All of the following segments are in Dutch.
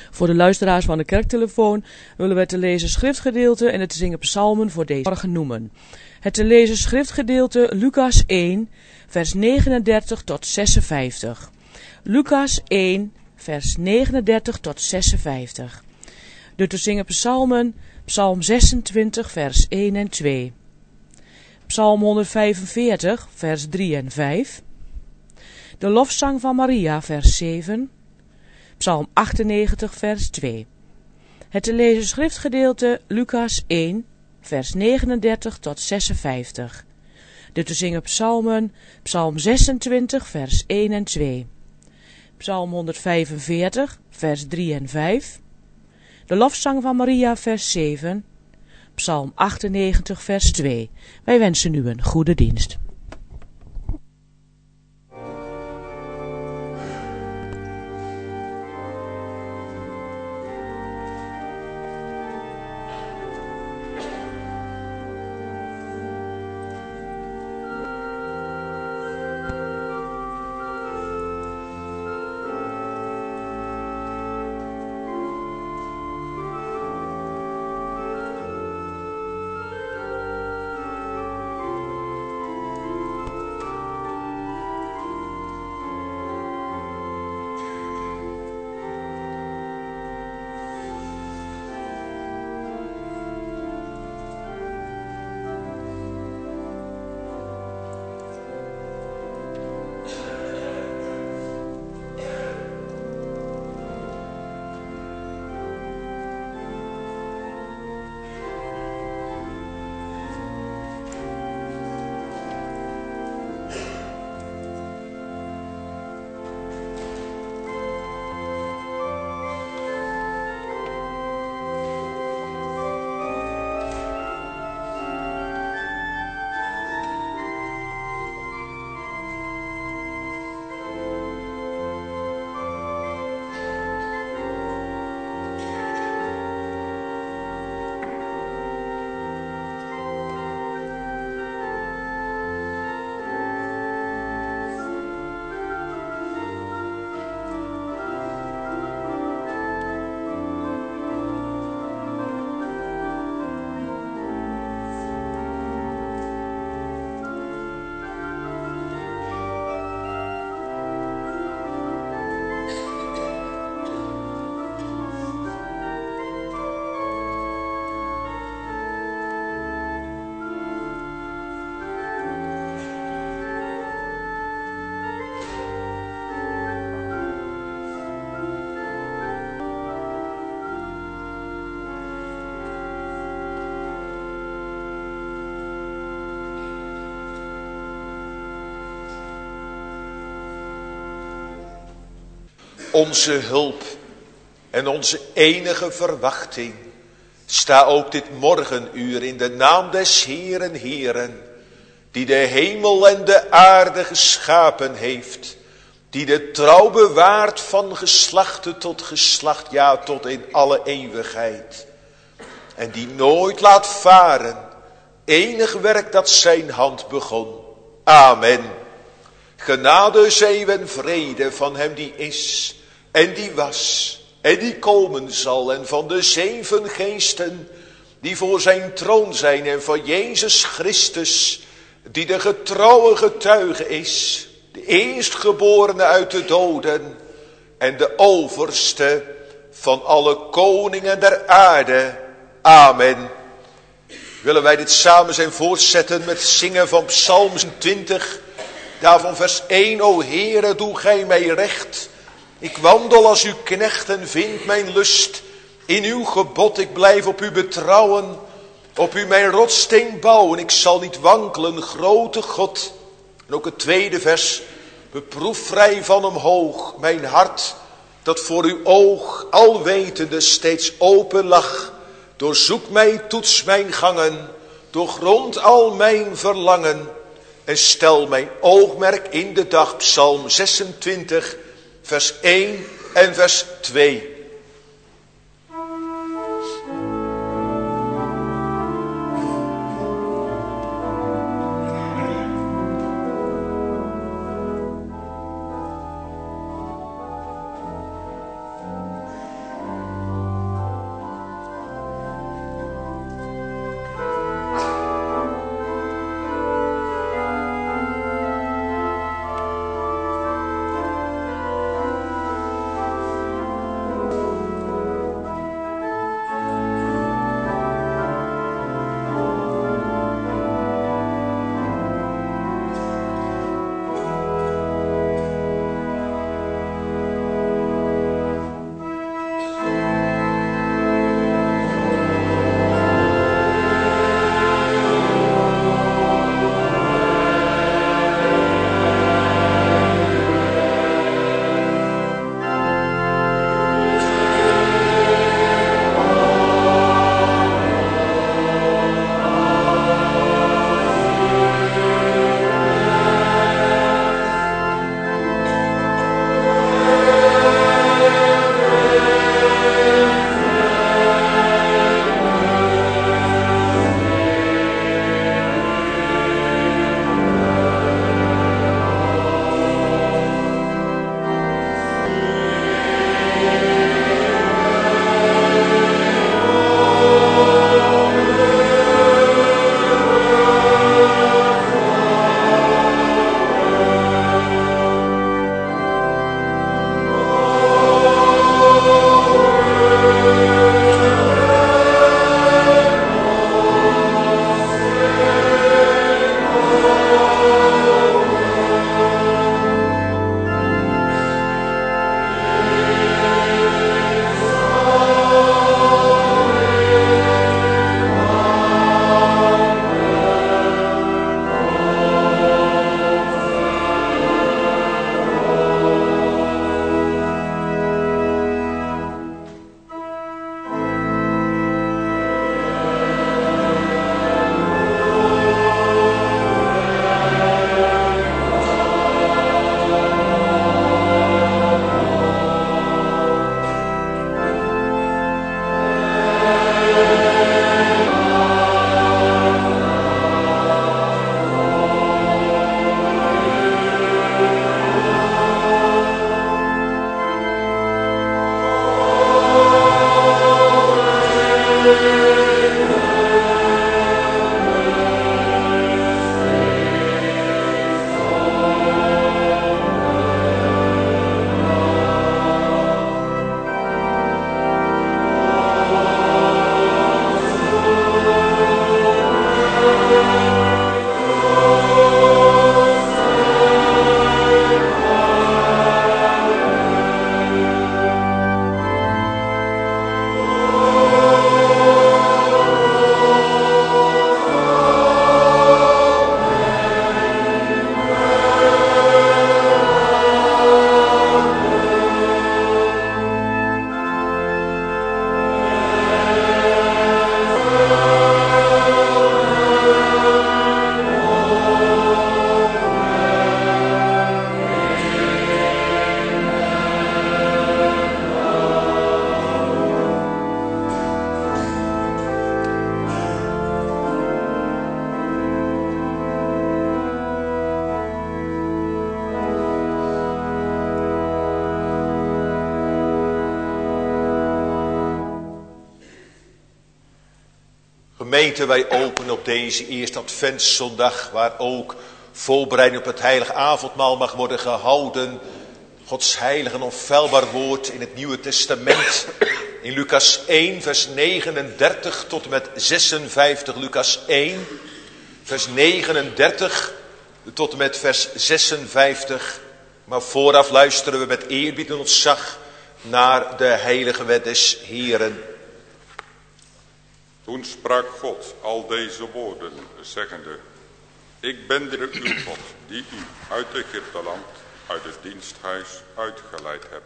Voor de luisteraars van de kerktelefoon willen we het te lezen schriftgedeelte en het te zingen psalmen voor deze morgen noemen. Het te lezen schriftgedeelte Lucas 1, vers 39 tot 56. Lucas 1, vers 39 tot 56. De te zingen psalmen, psalm 26, vers 1 en 2. Psalm 145, vers 3 en 5. De lofzang van Maria, vers 7. Psalm 98, vers 2. Het te lezen schriftgedeelte Lucas 1, vers 39 tot 56. De te zingen psalmen, psalm 26, vers 1 en 2. Psalm 145, vers 3 en 5. De lofzang van Maria, vers 7. Psalm 98, vers 2. Wij wensen u een goede dienst. Onze hulp en onze enige verwachting, sta ook dit morgenuur in de naam des Heeren Heeren, die de hemel en de aarde geschapen heeft, die de trouw bewaart van geslachte tot geslacht, ja tot in alle eeuwigheid, en die nooit laat varen enig werk dat zijn hand begon. Amen. Genade, zegen en vrede van hem die is en die was en die komen zal, en van de 7 geesten die voor zijn troon zijn, en van Jezus Christus die de getrouwe getuige is, de eerstgeborene uit de doden en de overste van alle koningen der aarde. Amen. Willen wij dit samen zijn voortzetten met zingen van Psalm 20, daarvan vers 1. O Heere, doe gij mij recht. Ik wandel als uw knecht en vind mijn lust in uw gebod. Ik blijf op u betrouwen, op u mijn rotssteen bouwen. Ik zal niet wankelen, grote God. En ook het tweede vers. Beproef vrij van omhoog mijn hart, dat voor uw oog alwetende steeds open lag. Doorzoek mij, toets mijn gangen, doorgrond al mijn verlangen. En stel mijn oogmerk in de dag. Psalm 26, vers 1 en vers 2. Gemeente, wij openen op deze eerste adventszondag, waar ook voorbereiding op het heilige avondmaal mag worden gehouden. Gods heilige en onfeilbaar woord in het Nieuwe Testament. In Lucas 1, vers 39 tot en met 56. Lucas 1, vers 39 tot en met vers 56. Maar vooraf luisteren we met eerbied en ontzag naar de heilige wet des Heren. Toen sprak God al deze woorden, zeggende: Ik ben de uw God, die u uit Egypteland, uit het diensthuis uitgeleid heb.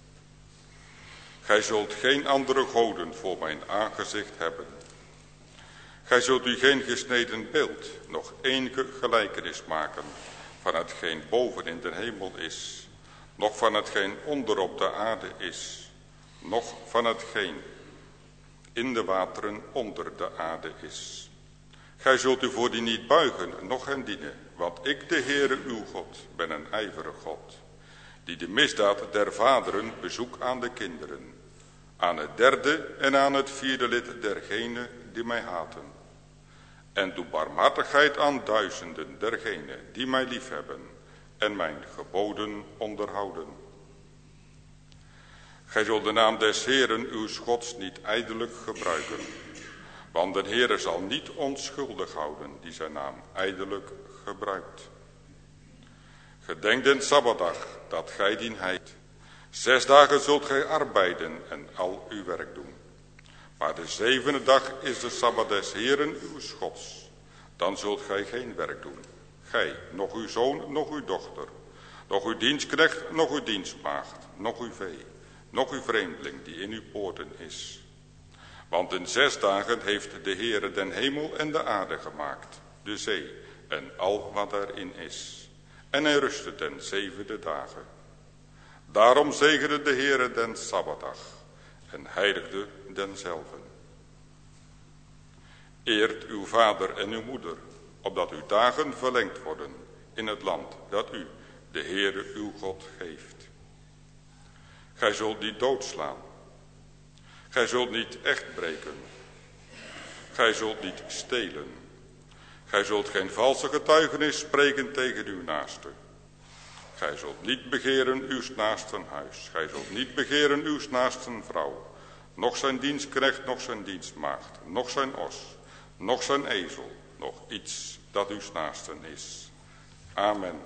Gij zult geen andere goden voor mijn aangezicht hebben. Gij zult u geen gesneden beeld, nog enige gelijkenis maken van hetgeen boven in de hemel is, noch van hetgeen onder op de aarde is, noch van hetgeen in de wateren onder de aarde is. Gij zult u voor die niet buigen, noch hen dienen, want ik, de Heere uw God, ben een ijverig God, die de misdaad der vaderen bezoek aan de kinderen, aan het derde en aan het vierde lid dergenen die mij haten. En doe barmhartigheid aan duizenden dergenen die mij liefhebben en mijn geboden onderhouden. Gij zult de naam des Heeren uw Gods niet ijdelijk gebruiken, want de Heere zal niet onschuldig houden die zijn naam ijdelijk gebruikt. Gedenk den Sabbatdag, dat gij dien heiligt. 6 dagen zult gij arbeiden en al uw werk doen. Maar de 7e dag is de Sabbat des Heeren uw Gods. Dan zult gij geen werk doen. Gij, noch uw zoon, noch uw dochter, noch uw dienstknecht, noch uw dienstmaagd, noch uw vee, noch uw vreemdeling die in uw poorten is. Want in 6 dagen heeft de Heere den hemel en de aarde gemaakt, de zee en al wat erin is. En hij rustte den 7e dagen. Daarom zegende de Heere den Sabbatdag en heiligde denzelven. Eert uw vader en uw moeder, opdat uw dagen verlengd worden in het land dat u, de Heere uw God, geeft. Gij zult niet doodslaan. Gij zult niet echt breken. Gij zult niet stelen. Gij zult geen valse getuigenis spreken tegen uw naaste. Gij zult niet begeren uw naasten huis. Gij zult niet begeren uw naasten vrouw. Noch zijn dienstknecht, noch zijn dienstmaagd, noch zijn os, noch zijn ezel, noch iets dat uw naasten is. Amen.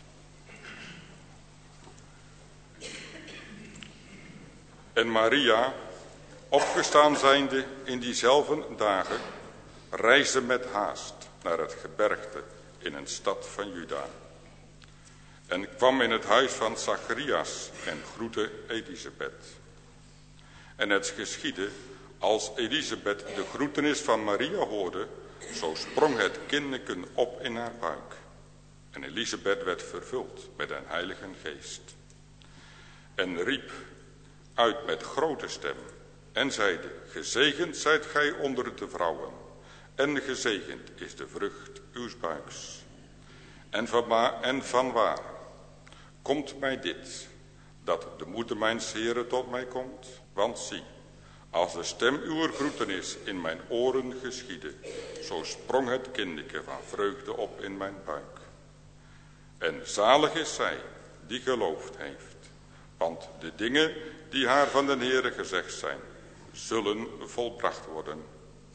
En Maria, opgestaan zijnde in diezelfde dagen, reisde met haast naar het gebergte in een stad van Juda. En kwam in het huis van Zacharias en groette Elisabeth. En het geschiedde, als Elisabeth de groetenis van Maria hoorde, zo sprong het kindeken op in haar buik. En Elisabeth werd vervuld met een heilige geest. En riep uit met grote stem en zeide: Gezegend zijt gij onder de vrouwen, en gezegend is de vrucht uws buiks. En vanwaar komt mij dit, dat de moeder mijns Heeren tot mij komt? Want zie, als de stem uwer groetenis in mijn oren geschiedde, zo sprong het kindeke van vreugde op in mijn buik. En zalig is zij die geloofd heeft, want de dingen die haar van den Heere gezegd zijn, zullen volbracht worden.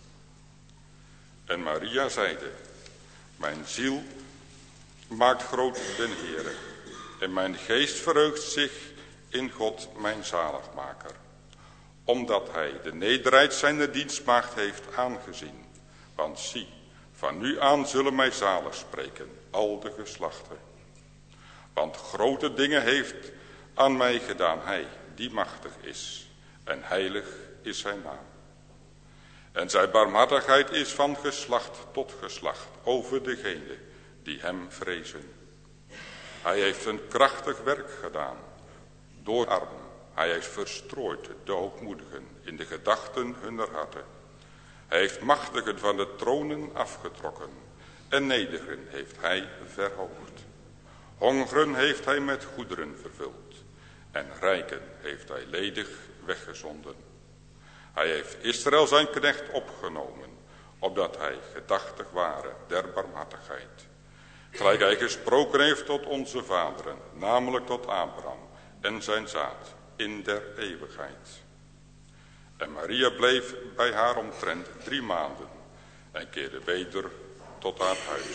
En Maria zeide: Mijn ziel maakt groot den Heere, en mijn geest verheugt zich in God mijn zaligmaker, omdat hij de nederheid zijner dienstmaagd heeft aangezien. Want zie, van nu aan zullen mij zalig spreken al de geslachten. Want grote dingen heeft aan mij gedaan hij, die machtig is, en heilig is zijn naam. En zijn barmhartigheid is van geslacht tot geslacht over degene die hem vrezen. Hij heeft een krachtig werk gedaan door armen. Hij heeft verstrooid de hoogmoedigen in de gedachten hunner harten. Hij heeft machtigen van de tronen afgetrokken en nederigen heeft hij verhoogd. Hongeren heeft hij met goederen vervuld en rijken heeft hij ledig weggezonden. Hij heeft Israël zijn knecht opgenomen opdat hij gedachtig ware der barmhartigheid. Gelijk hij gesproken heeft tot onze vaderen, namelijk tot Abraham en zijn zaad in der eeuwigheid. En Maria bleef bij haar omtrent 3 maanden en keerde weder tot haar huis.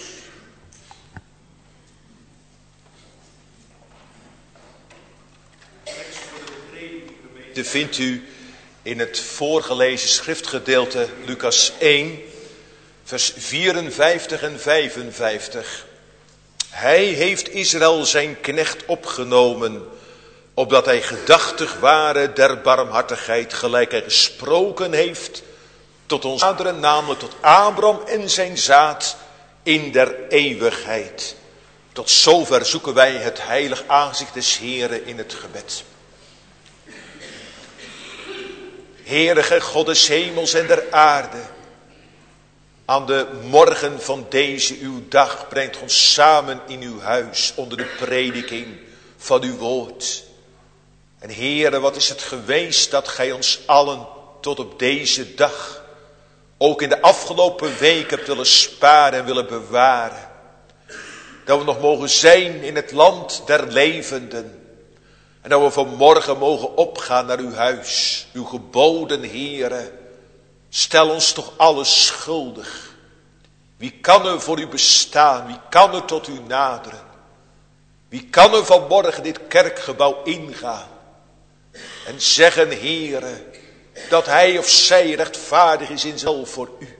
De vindt u in het voorgelezen schriftgedeelte Lucas 1, vers 54 en 55. Hij heeft Israël zijn knecht opgenomen, opdat hij gedachtig ware der barmhartigheid, gelijk hij gesproken heeft tot onze vaderen, namelijk tot Abraham en zijn zaad in der eeuwigheid. Tot zover zoeken wij het heilig aangezicht des Heren in het gebed. Heere God des hemels en der aarde, aan de morgen van deze uw dag brengt ons samen in uw huis onder de prediking van uw woord. En Heere, wat is het geweest dat gij ons allen tot op deze dag, ook in de afgelopen week, hebt willen sparen en willen bewaren. Dat we nog mogen zijn in het land der levenden. En dat we vanmorgen mogen opgaan naar uw huis. Uw geboden, Heere, stel ons toch alles schuldig. Wie kan er voor u bestaan? Wie kan er tot u naderen? Wie kan er vanmorgen dit kerkgebouw ingaan en zeggen, Heere, dat hij of zij rechtvaardig is in zichzelf voor u?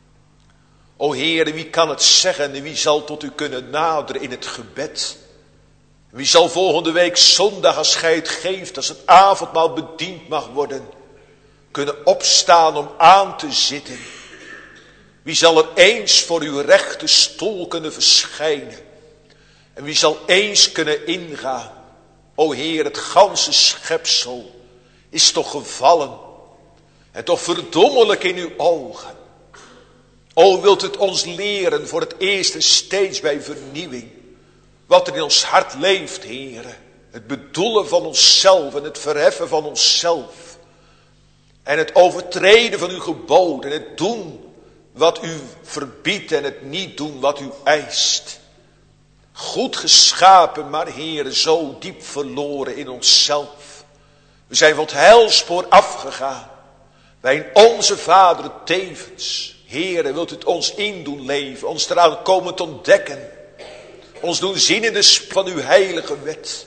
O Heere, wie kan het zeggen en wie zal tot u kunnen naderen in het gebed? Wie zal volgende week zondag, als gij het geeft, als het avondmaal bediend mag worden, kunnen opstaan om aan te zitten? Wie zal er eens voor uw rechte stoel kunnen verschijnen? En wie zal eens kunnen ingaan? O Heer, het ganse schepsel is toch gevallen en toch verdommelijk in uw ogen. O, wilt het ons leren voor het eerst en steeds bij vernieuwing, wat er in ons hart leeft, Heere. Het bedoelen van onszelf en het verheffen van onszelf. En het overtreden van uw geboden. En het doen wat u verbiedt en het niet doen wat u eist. Goed geschapen, maar Heere, zo diep verloren in onszelf. We zijn van het heilspoor afgegaan. Wij in onze Vader tevens. Heere, wilt u het ons in doen leven. Ons eraan komen te ontdekken. Ons doen zien in de van uw heilige wet.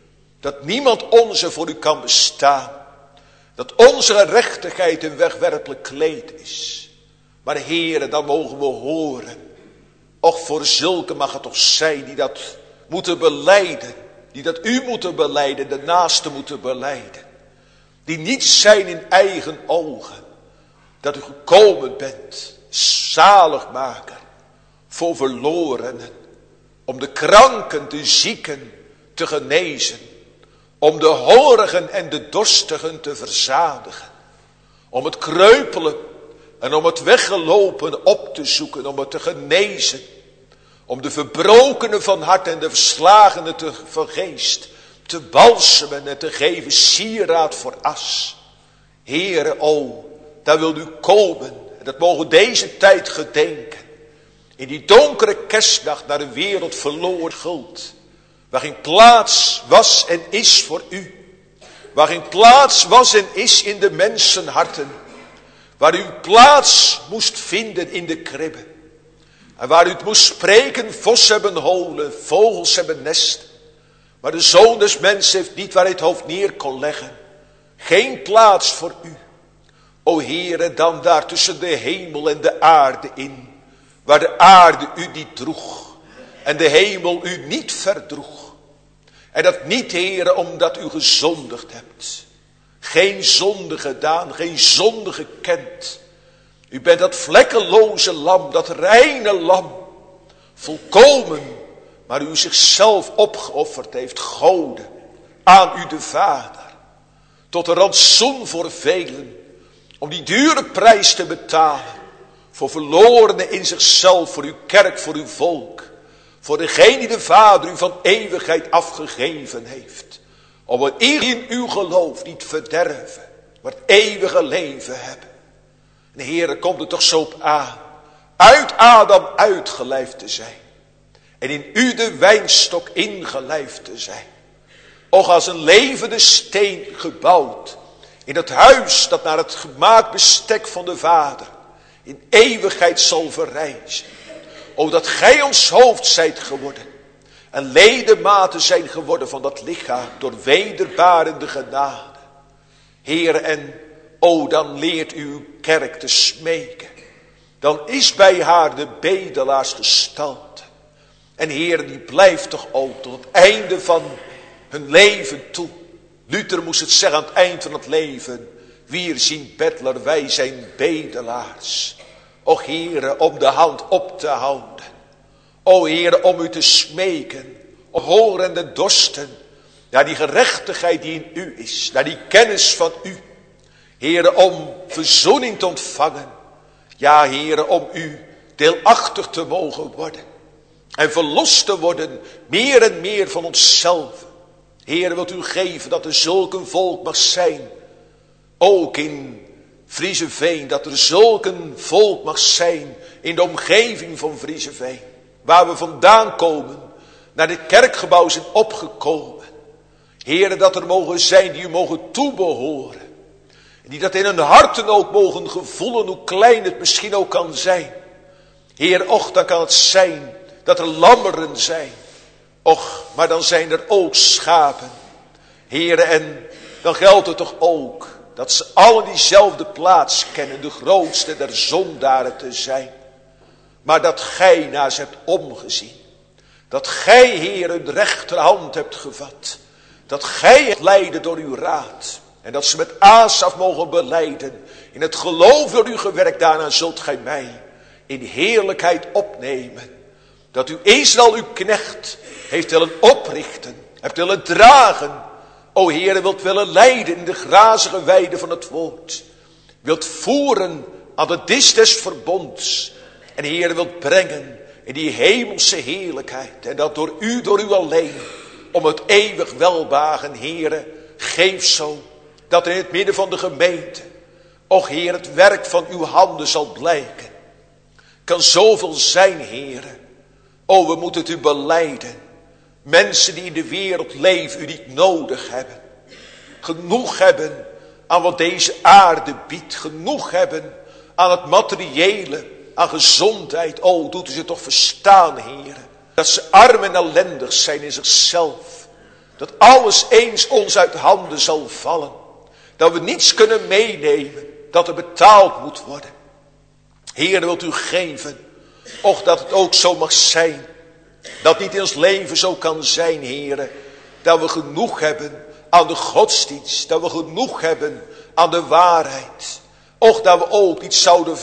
Dat niemand onze voor u kan bestaan. Dat onze gerechtigheid een wegwerpelijk kleed is. Maar Heere, dan mogen we horen. Och, voor zulke mag het toch zijn die dat moeten belijden. Die dat u moeten belijden, de naaste moeten belijden. Die niet zijn in eigen ogen. Dat u gekomen bent, zaligmaker, voor verlorenen. Om de kranken, de zieken te genezen. Om de hongerigen en de dorstigen te verzadigen. Om het kreupelen en om het weggelopen op te zoeken. Om het te genezen. Om de verbrokenen van hart en de verslagenen van geest te balsemen en te geven sieraad voor as. Heere, o, daar wil u komen. En dat mogen deze tijd gedenken. In die donkere kerstdag naar de wereld verloren schuld. Waar geen plaats was en is voor u. Waar geen plaats was en is in de mensenharten. Waar u plaats moest vinden in de kribben. En waar u het moest spreken, vos hebben holen, vogels hebben nesten. Maar de Zoon des Mensen heeft niet waar hij het hoofd neer kon leggen. Geen plaats voor u. O Heere, dan daar tussen de hemel en de aarde in. Waar de aarde u niet droeg. En de hemel u niet verdroeg. En dat niet, Heere, omdat u gezondigd hebt. Geen zonde gedaan, geen zonde gekend. U bent dat vlekkeloze lam, dat reine lam. Volkomen, maar u zichzelf opgeofferd heeft, Gode, aan u de Vader. Tot een rantsoen voor velen. Om die dure prijs te betalen. Voor verlorenen in zichzelf, voor uw kerk, voor uw volk. Voor degene die de Vader u van eeuwigheid afgegeven heeft. Om het in uw geloof niet verderven, maar het eeuwige leven hebben. En Heere, komt er toch zo op aan. uit Adam uitgelijfd te zijn. En in u de wijnstok ingelijfd te zijn. Och, als een levende steen gebouwd. In het huis dat naar het gemaakt bestek van de Vader in eeuwigheid zal verrijzen. O, dat gij ons hoofd zijt geworden. En ledematen zijn geworden van dat lichaam door wederbarende genade. Heer, en o, dan leert u uw kerk te smeken. Dan is bij haar de bedelaars gestalte. En Heer, die blijft toch ook tot het einde van hun leven toe. Luther moest het zeggen aan het eind van het leven. Wir zien bettler, wij zijn bedelaars. O Heere, om de hand op te houden. O Heere, om u te smeken. Om horende dorsten. Naar die gerechtigheid die in u is. Naar die kennis van u. Heere, om verzoening te ontvangen. Ja, Heere, om u deelachtig te mogen worden. En verlost te worden meer en meer van onszelf. Heere, wilt u geven dat er zulk een volk mag zijn. Ook in Vriezeveen. Dat er zulk een volk mag zijn in de omgeving van Vriezeveen. Waar we vandaan komen. Naar dit kerkgebouw zijn opgekomen. Heere, dat er mogen zijn die u mogen toebehoren. Die dat in hun harten ook mogen gevoelen hoe klein het misschien ook kan zijn. Heer, och, dan kan het zijn dat er lammeren zijn. Och, maar dan zijn er ook schapen. Heer, en dan geldt het toch ook dat ze allen diezelfde plaats kennen, de grootste der zondaren te zijn. Maar dat gij naar ze hebt omgezien. Dat gij, Heer, hun rechterhand hebt gevat. Dat gij het leidde door uw raad. En dat ze met Asaf mogen belijden. In het geloof door uw gewerkt, daarna zult gij mij in heerlijkheid opnemen. Dat u Israël, uw knecht, heeft willen oprichten. Hebt willen dragen. O Heere, wilt willen leiden in de grazige weide van het woord. Wilt voeren aan de dis des verbonds. En Heere, wilt brengen in die hemelse heerlijkheid. En dat door u alleen. Om het eeuwig welbehagen, Heere, geef zo. Dat in het midden van de gemeente, och Heer, het werk van uw handen zal blijken. Kan zoveel zijn, Heere. O, we moeten het u belijden. Mensen die in de wereld leven, u niet nodig hebben. Genoeg hebben aan wat deze aarde biedt. Genoeg hebben aan het materiële, aan gezondheid. O, doet u ze toch verstaan, Heere. Dat ze arm en ellendig zijn in zichzelf. Dat alles eens ons uit handen zal vallen. Dat we niets kunnen meenemen. Dat er betaald moet worden. Heer, wilt u geven. Och, dat het ook zo mag zijn. Dat niet in ons leven zo kan zijn, Heer. Dat we genoeg hebben aan de godsdienst. Dat we genoeg hebben aan de waarheid. Och, dat we ook niet zouden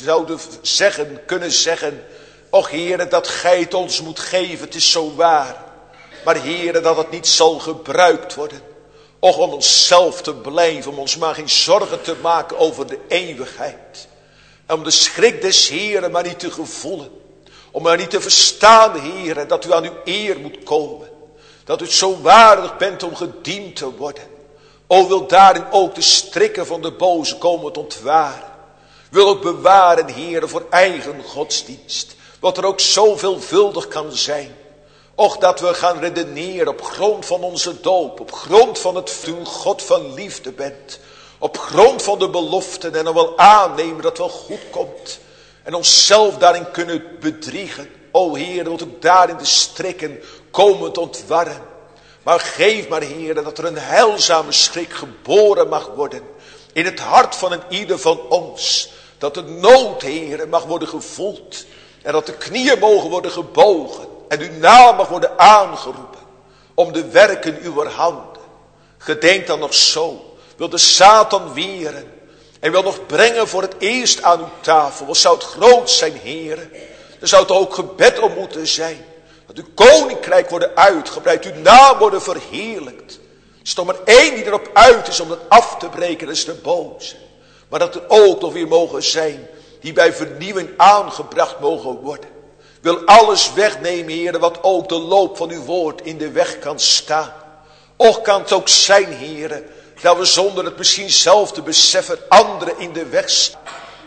kunnen zeggen. Och, Heer, dat gij het ons moet geven. Het is zo waar. Maar Heer, dat het niet zal gebruikt worden. Och, om onszelf te blijven, om ons maar geen zorgen te maken over de eeuwigheid. En om de schrik des Heeren maar niet te gevoelen. Om maar niet te verstaan, Heeren, dat u aan uw eer moet komen. Dat u het zo waardig bent om gediend te worden. O, wil daarin ook de strikken van de boze komen te ontwaren. Wil ook bewaren, Heeren, voor eigen godsdienst. Wat er ook zo veelvuldig kan zijn. Och, dat we gaan redeneren op grond van onze doop. Op grond van het u God van liefde bent. Op grond van de beloften en dan wel aannemen dat wel goed komt. En onszelf daarin kunnen bedriegen. O Heer, wilt ook daarin de strikken komen te ontwarren. Maar geef maar, Heer, dat er een heilzame schrik geboren mag worden. In het hart van een ieder van ons. Dat de nood, Heer, mag worden gevoeld. En dat de knieën mogen worden gebogen. En uw naam mag worden aangeroepen. Om de werken uw handen. Gedenk dan nog zo. Wil de Satan weren. En wil nog brengen voor het eerst aan uw tafel. Wat zou het groot zijn, Heer. Er zou het ook gebed om moeten zijn. Dat uw koninkrijk worden uitgebreid. Uw naam worden verheerlijkt. Er is toch maar één die erop uit is om dat af te breken. Dat is de boze. Maar dat er ook nog weer mogen zijn. Die bij vernieuwing aangebracht mogen worden. Wil alles wegnemen, Heer, wat ook de loop van uw woord in de weg kan staan. Och, kan het ook zijn, Heer, dat we zonder het misschien zelf te beseffen anderen in de weg staan.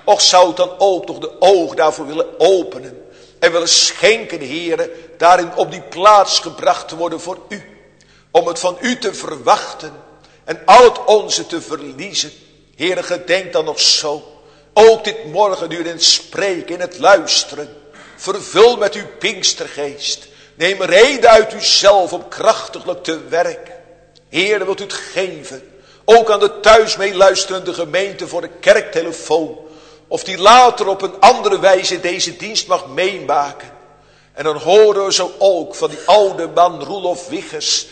Och, zou het dan ook nog de ogen daarvoor willen openen. En willen schenken, Heere, daarin op die plaats gebracht te worden voor u. Om het van u te verwachten. En al het onze te verliezen. Heere, gedenk dan nog zo. Ook dit morgenuur in het spreken, in het luisteren. Vervul met uw Pinkstergeest. Neem reden uit uzelf om krachtiglijk te werken. Heere, wilt u het geven. Ook aan de thuis meeluisterende gemeente voor de kerktelefoon. Of die later op een andere wijze deze dienst mag meemaken. En dan horen we zo ook van die oude man Roelof Wiggers.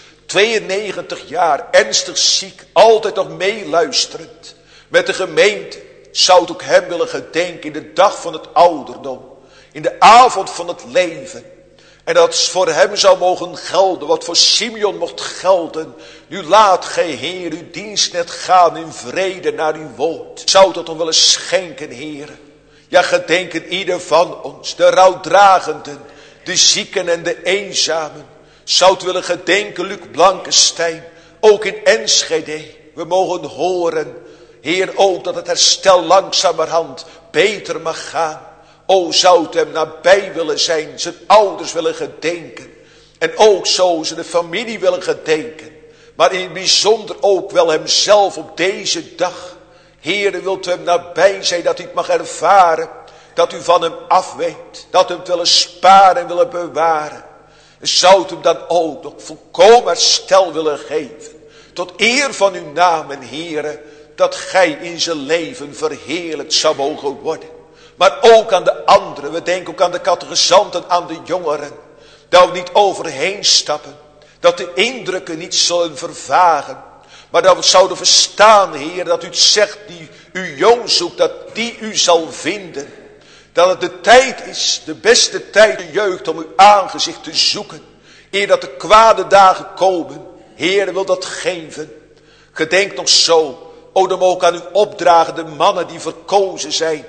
92 jaar, ernstig ziek, altijd nog meeluisterend. Met de gemeente zou het ook hem willen gedenken in de dag van het ouderdom. In de avond van het leven. En dat voor hem zou mogen gelden wat voor Simeon mocht gelden. Nu laat gij, Heer, uw dienst net gaan in vrede naar uw woord. Zou dat dan willen schenken, Heer. Ja, gedenken ieder van ons, de rouwdragenden, de zieken en de eenzamen. Zou het willen gedenken, Luc Blankenstein, ook in Enschede. We mogen horen, Heer, ook dat het herstel langzamerhand beter mag gaan. O, zou het hem nabij willen zijn, zijn ouders willen gedenken. En ook zo ze de familie willen gedenken. Maar in het bijzonder ook wel hemzelf op deze dag. Heere, wilt u hem nabij zijn, dat u het mag ervaren. Dat u van hem afweet. Dat u hem willen sparen en willen bewaren. En zou het hem dan ook nog volkomen herstel willen geven. Tot eer van uw naam en Heere. Dat gij in zijn leven verheerlijkt zou mogen worden. Maar ook aan de anderen. We denken ook aan de catechizanten, aan de jongeren. Dat we niet overheen stappen. Dat de indrukken niet zullen vervagen. Maar dat we zouden verstaan, Heer, dat u het zegt die u jong zoekt, dat die u zal vinden. Dat het de tijd is, de beste tijd de jeugd om uw aangezicht te zoeken. Eer dat de kwade dagen komen. Heer, wil dat geven. Gedenk nog zo. O, dan ook aan uw opdragen, de mannen die verkozen zijn.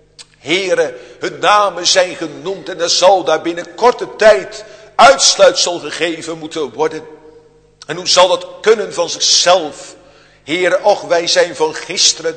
Heren, hun namen zijn genoemd en er zal daar binnen korte tijd uitsluitsel gegeven moeten worden. En hoe zal dat kunnen van zichzelf? Heren, och, wij zijn van gisteren.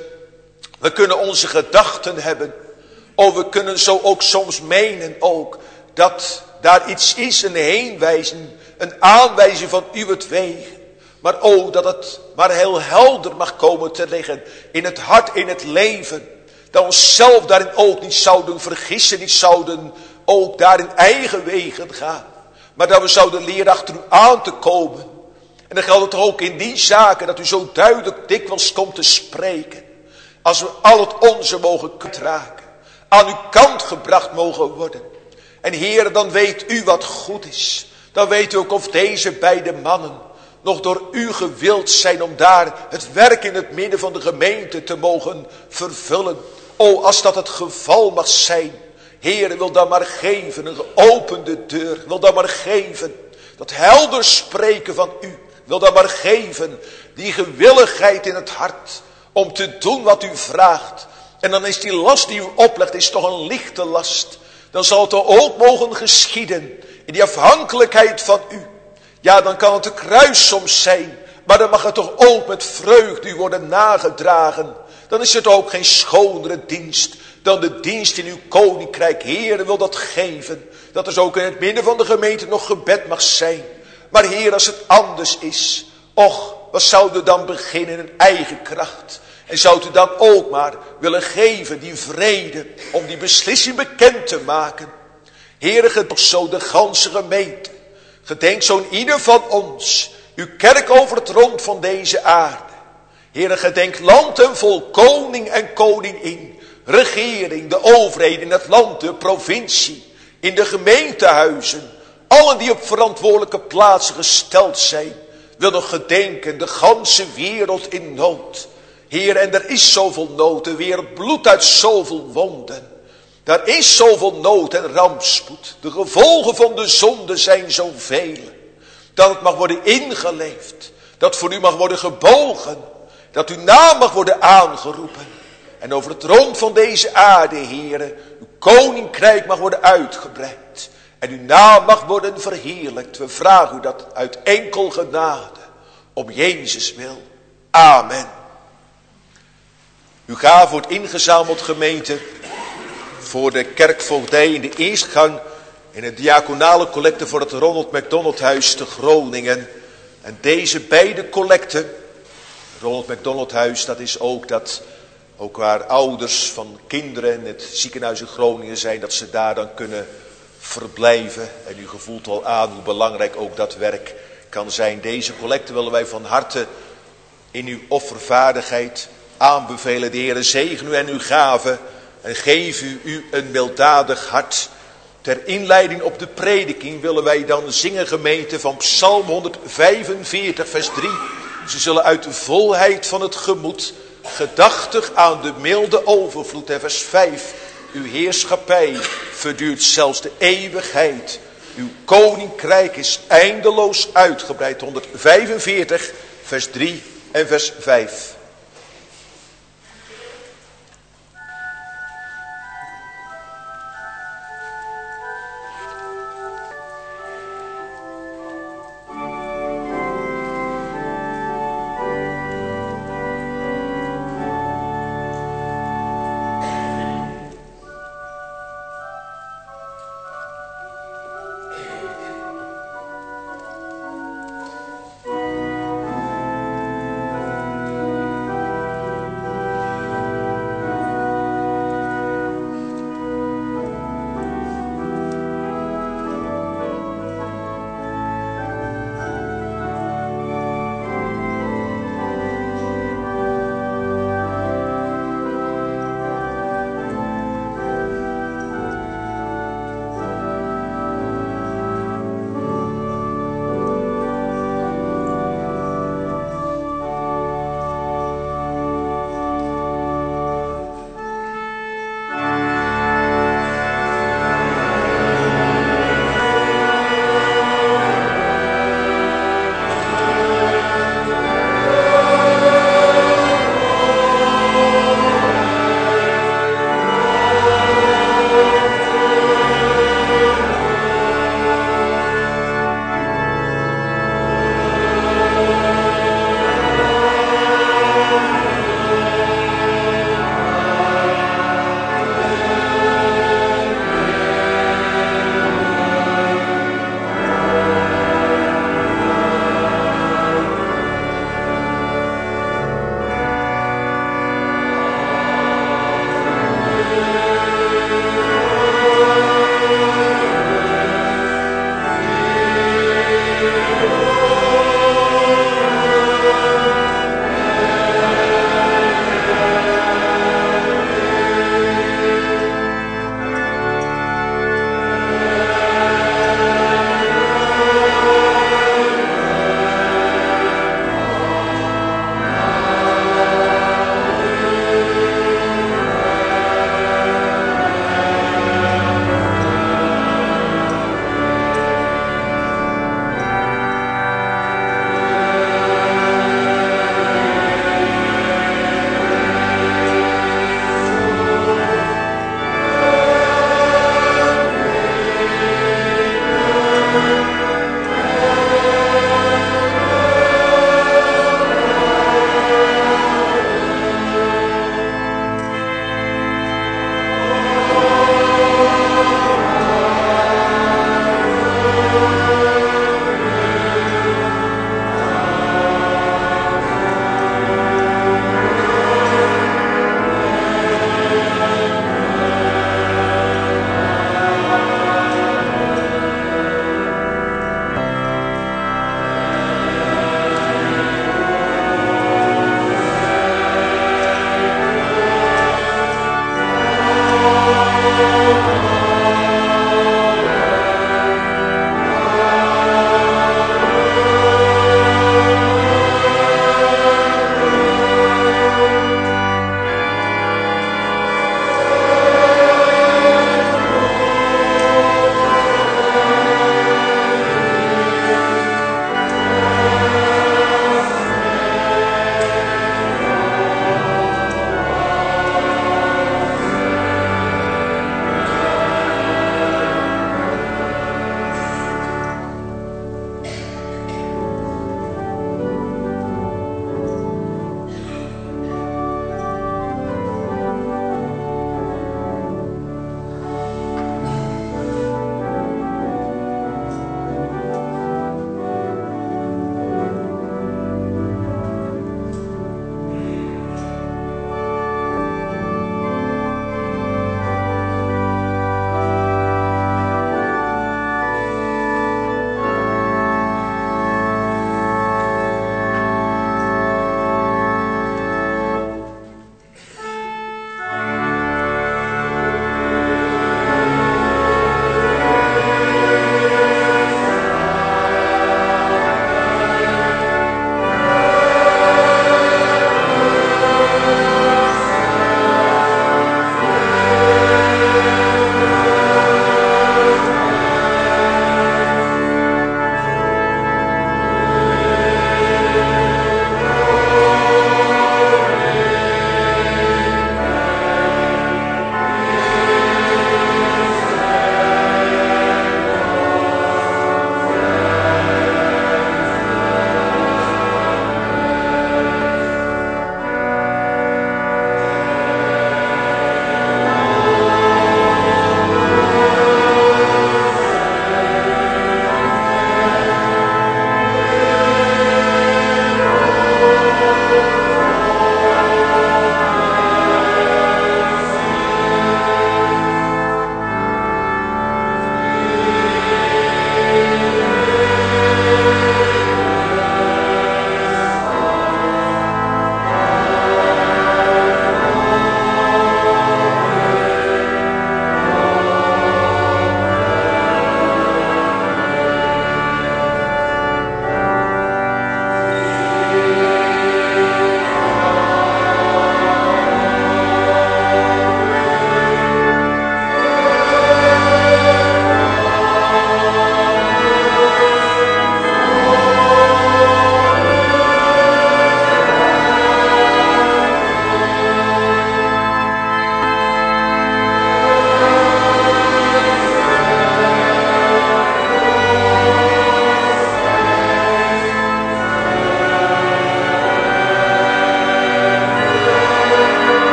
We kunnen onze gedachten hebben. Oh, we kunnen zo ook soms menen ook dat daar iets is, een heenwijzing, een aanwijzing van uw wegen. Maar oh, dat het maar heel helder mag komen te liggen in het hart, in het leven. Dat we onszelf daarin ook niet zouden vergissen, niet zouden ook daarin eigen wegen gaan. Maar dat we zouden leren achter u aan te komen. En dan geldt het ook in die zaken dat u zo duidelijk dikwijls komt te spreken. Als we al het onze mogen raken. Aan uw kant gebracht mogen worden. En Heer, dan weet u wat goed is. Dan weet u ook of deze beide mannen nog door u gewild zijn om daar het werk in het midden van de gemeente te mogen vervullen. O, als dat het geval mag zijn. Heer, wil dan maar geven, een geopende deur. Wil dan maar geven, dat helder spreken van u. Wil dan maar geven, die gewilligheid in het hart. Om te doen wat u vraagt. En dan is die last die u oplegt, is toch een lichte last. Dan zal het ook mogen geschieden. In die afhankelijkheid van u. Ja, dan kan het een kruis soms zijn. Maar dan mag het toch ook met vreugde u worden nagedragen. Dan is het ook geen schonere dienst dan de dienst in uw koninkrijk. Heer, wil dat geven. Dat er ook in het midden van de gemeente nog gebed mag zijn. Maar Heer, als het anders is. Och, wat zouden we dan beginnen in eigen kracht. En zou u dan ook maar willen geven die vrede. Om die beslissing bekend te maken. Heer, gedenk zo de ganse gemeente. Gedenk zo in ieder van ons. Uw kerk over het rond van deze aarde. Heer, gedenk land en volk, koning en koningin. Regering, de overheden in het land, de provincie. In de gemeentehuizen. Allen die op verantwoordelijke plaatsen gesteld zijn. Wil nog gedenken, de ganse wereld in nood. Heer, en er is zoveel nood. De wereld bloedt uit zoveel wonden. Daar is zoveel nood en rampspoed. De gevolgen van de zonde zijn zoveel. Dat het mag worden ingeleefd. Dat voor u mag worden gebogen. Dat uw naam mag worden aangeroepen. En over het rond van deze aarde, Heere, uw koninkrijk mag worden uitgebreid. En uw naam mag worden verheerlijkt. We vragen u dat uit enkel genade. Om Jezus wil. Amen. Uw gave wordt ingezameld, gemeente, voor de kerkvoogdij in de eerstgang in het diaconale collecte voor het Ronald McDonald Huis te Groningen. En deze beide collecten, Ronald McDonald Huis, dat is ook waar ouders van kinderen in het ziekenhuis in Groningen zijn, dat ze daar dan kunnen verblijven. En u gevoelt al aan hoe belangrijk ook dat werk kan zijn. Deze collecte willen wij van harte in uw offervaardigheid aanbevelen. De Heere zegen u en uw gave en geef u een milddadig hart. Ter inleiding op de prediking willen wij dan zingen, gemeente, van Psalm 145 vers 3. Ze zullen uit de volheid van het gemoed, gedachtig aan de milde overvloed. En vers 5. Uw heerschappij verduurt zelfs de eeuwigheid. Uw koninkrijk is eindeloos uitgebreid. 145 vers 3 en vers 5.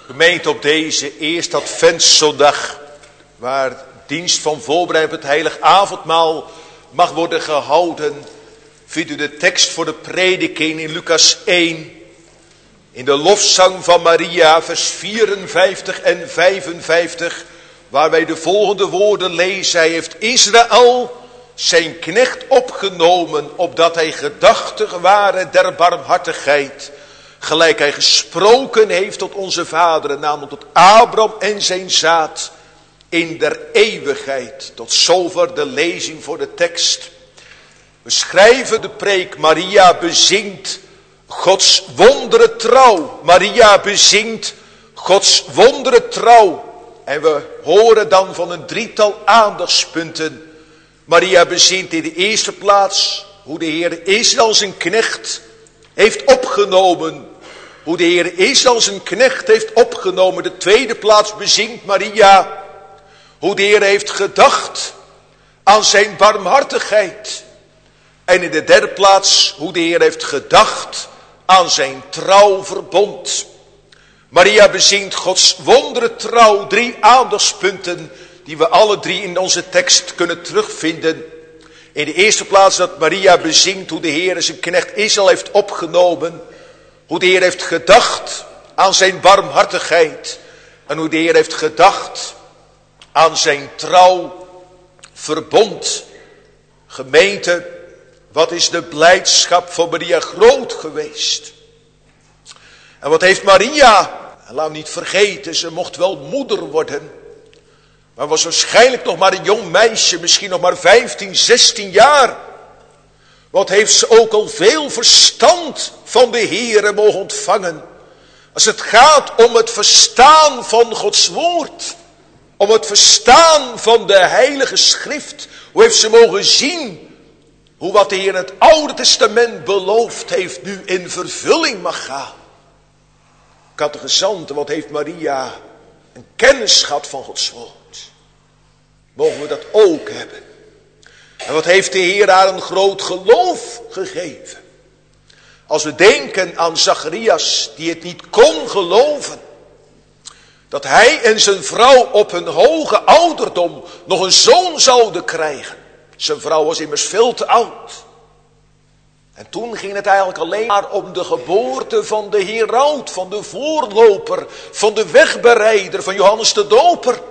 Gemeente, op deze eerste adventszondag, waar dienst van voorbereiding op het heilig avondmaal mag worden gehouden, vindt u de tekst voor de prediking in Lucas 1, in de lofzang van Maria, vers 54 en 55, waar wij de volgende woorden lezen. Hij heeft Israël, zijn knecht, opgenomen, opdat hij gedachtig ware der barmhartigheid, gelijk hij gesproken heeft tot onze vaderen, namelijk tot Abraham en zijn zaad, in der eeuwigheid. Tot zover de lezing voor de tekst. We schrijven de preek: Maria bezingt Gods wondere trouw. Maria bezingt Gods wondere trouw. En we horen dan van een drietal aandachtspunten. Maria bezingt in de eerste plaats hoe de Heer Israël zijn knecht heeft opgenomen. Hoe de Heer Israël zijn knecht heeft opgenomen. De tweede plaats bezingt Maria hoe de Heer heeft gedacht aan zijn barmhartigheid. En in de derde plaats hoe de Heer heeft gedacht aan zijn trouwverbond. Maria bezingt Gods wondere trouw. 3 aandachtspunten die we alle 3 in onze tekst kunnen terugvinden. In de eerste plaats dat Maria bezingt hoe de Heer zijn knecht Israël heeft opgenomen. Hoe de Heer heeft gedacht aan zijn barmhartigheid. En hoe de Heer heeft gedacht aan zijn trouwverbond. Gemeente, wat is de blijdschap van Maria groot geweest. En wat heeft Maria, en laat niet vergeten, ze mocht wel moeder worden, maar was waarschijnlijk nog maar een jong meisje, misschien nog maar 15, 16 jaar. Wat heeft ze ook al veel verstand van de Heere mogen ontvangen. Als het gaat om het verstaan van Gods woord. Om het verstaan van de Heilige Schrift. Hoe heeft ze mogen zien hoe wat de Heer in het Oude Testament beloofd heeft nu in vervulling mag gaan. Catechizanten, wat heeft Maria een kennis gehad van Gods woord. Mogen we dat ook hebben. En wat heeft de Heer haar een groot geloof gegeven. Als we denken aan Zacharias, die het niet kon geloven. Dat hij en zijn vrouw op hun hoge ouderdom nog een zoon zouden krijgen. Zijn vrouw was immers veel te oud. En toen ging het eigenlijk alleen maar om de geboorte van de heraut, van de voorloper, van de wegbereider, van Johannes de Doper.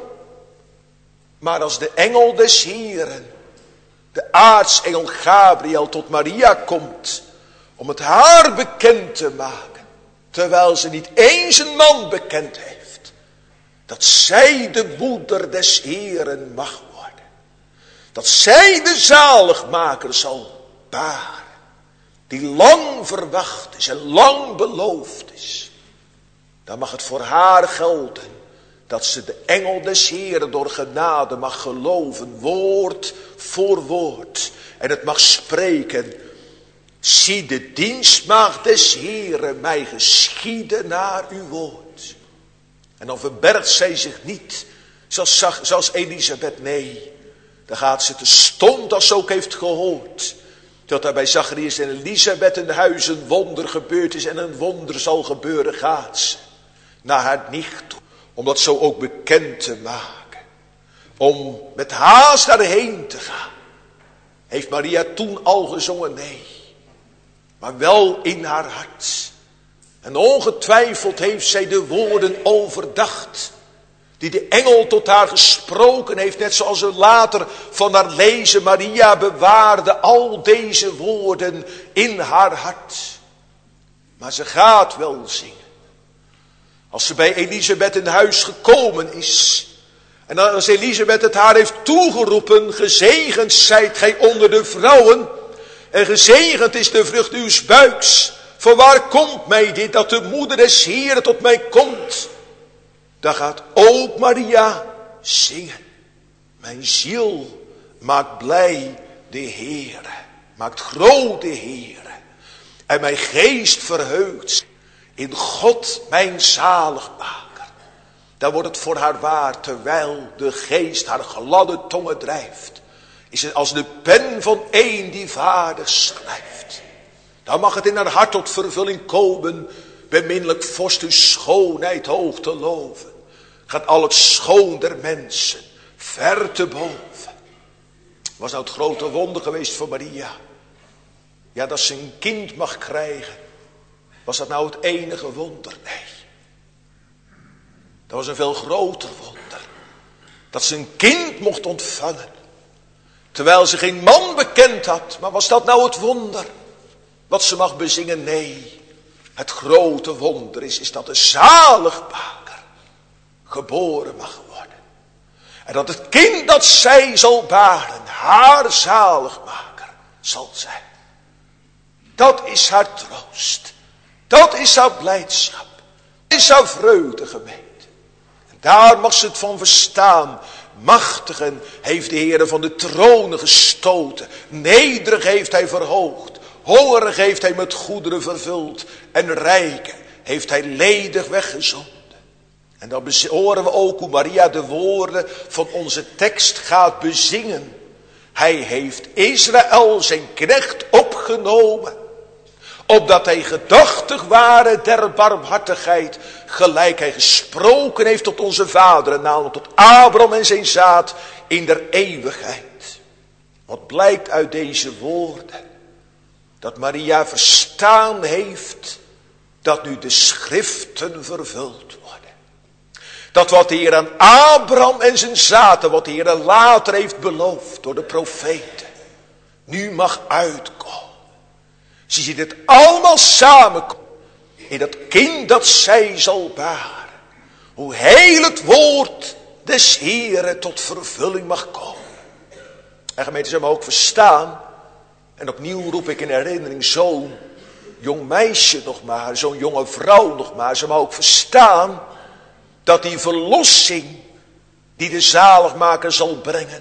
Maar als de engel des Heren, de aartsengel Gabriel, tot Maria komt om het haar bekend te maken, terwijl ze niet eens een man bekend heeft, dat zij de moeder des Heren mag worden, dat zij de zaligmaker zal baren, die lang verwacht is en lang beloofd is, dan mag het voor haar gelden dat ze de engel des Heren door genade mag geloven, woord voor woord. En het mag spreken: zie de dienstmaagd des Heren, mij geschieden naar uw woord. En dan verbergt zij zich niet, zoals Elisabeth. Nee, dan gaat ze terstond, als ze ook heeft gehoord, dat er bij Zacharias en Elisabeth in huis een wonder gebeurd is en een wonder zal gebeuren, gaat ze naar haar nicht toe. Om dat zo ook bekend te maken. Om met haast daarheen te gaan. Heeft Maria toen al gezongen? Nee. Maar wel in haar hart. En ongetwijfeld heeft zij de woorden overdacht. Die de engel tot haar gesproken heeft. Net zoals we later van haar lezen. Maria bewaarde al deze woorden in haar hart. Maar ze gaat wel zingen. Als ze bij Elisabeth in huis gekomen is. En als Elisabeth het haar heeft toegeroepen. Gezegend zijt gij onder de vrouwen. En gezegend is de vrucht uws buiks. Van waar komt mij dit, dat de moeder des Heren tot mij komt? Dan gaat ook Maria zingen. Mijn ziel maakt blij de Heere. Maakt groot de Heere. En mijn geest verheugt in God mijn zaligmaker. Dan wordt het voor haar waar, terwijl de geest haar gladde tongen drijft. Is het als de pen van een die vaardig schrijft. Dan mag het in haar hart tot vervulling komen beminnelijk vorst, uw schoonheid hoog te loven. Gaat al het schoon der mensen ver te boven. Was nou het grote wonder geweest voor Maria? Ja, dat ze een kind mag krijgen. Was dat nou het enige wonder? Nee. Dat was een veel groter wonder. Dat ze een kind mocht ontvangen. Terwijl ze geen man bekend had. Maar was dat nou het wonder? Wat ze mag bezingen? Nee. Het grote wonder is dat de zaligmaker geboren mag worden. En dat het kind dat zij zal baren, haar zaligmaker zal zijn. Dat is haar troost. Dat is haar blijdschap. Dat is haar vreugde, gemeente. En daar mag ze het van verstaan. Machtigen heeft de Heer van de tronen gestoten. Nederig heeft hij verhoogd. Hongerig heeft hij met goederen vervuld. En rijken heeft hij ledig weggezonden. En dan horen we ook hoe Maria de woorden van onze tekst gaat bezingen. Hij heeft Israël zijn knecht opgenomen. Opdat hij gedachtig ware der barmhartigheid. Gelijk hij gesproken heeft tot onze vaderen. Namelijk tot Abraham en zijn zaad in der eeuwigheid. Wat blijkt uit deze woorden? Dat Maria verstaan heeft. Dat nu de schriften vervuld worden. Dat wat de Heer aan Abraham en zijn zaad. Wat de Heer later heeft beloofd door de profeten. Nu mag uitkomen. Ze ziet het allemaal samenkomen. In dat kind dat zij zal baren. Hoe heel het woord des Heeren tot vervulling mag komen. En gemeente, ze maar ook verstaan. En opnieuw roep ik in herinnering zo'n jong meisje nog maar. Zo'n jonge vrouw nog maar. Ze maar ook verstaan. Dat die verlossing die de zaligmaker zal brengen.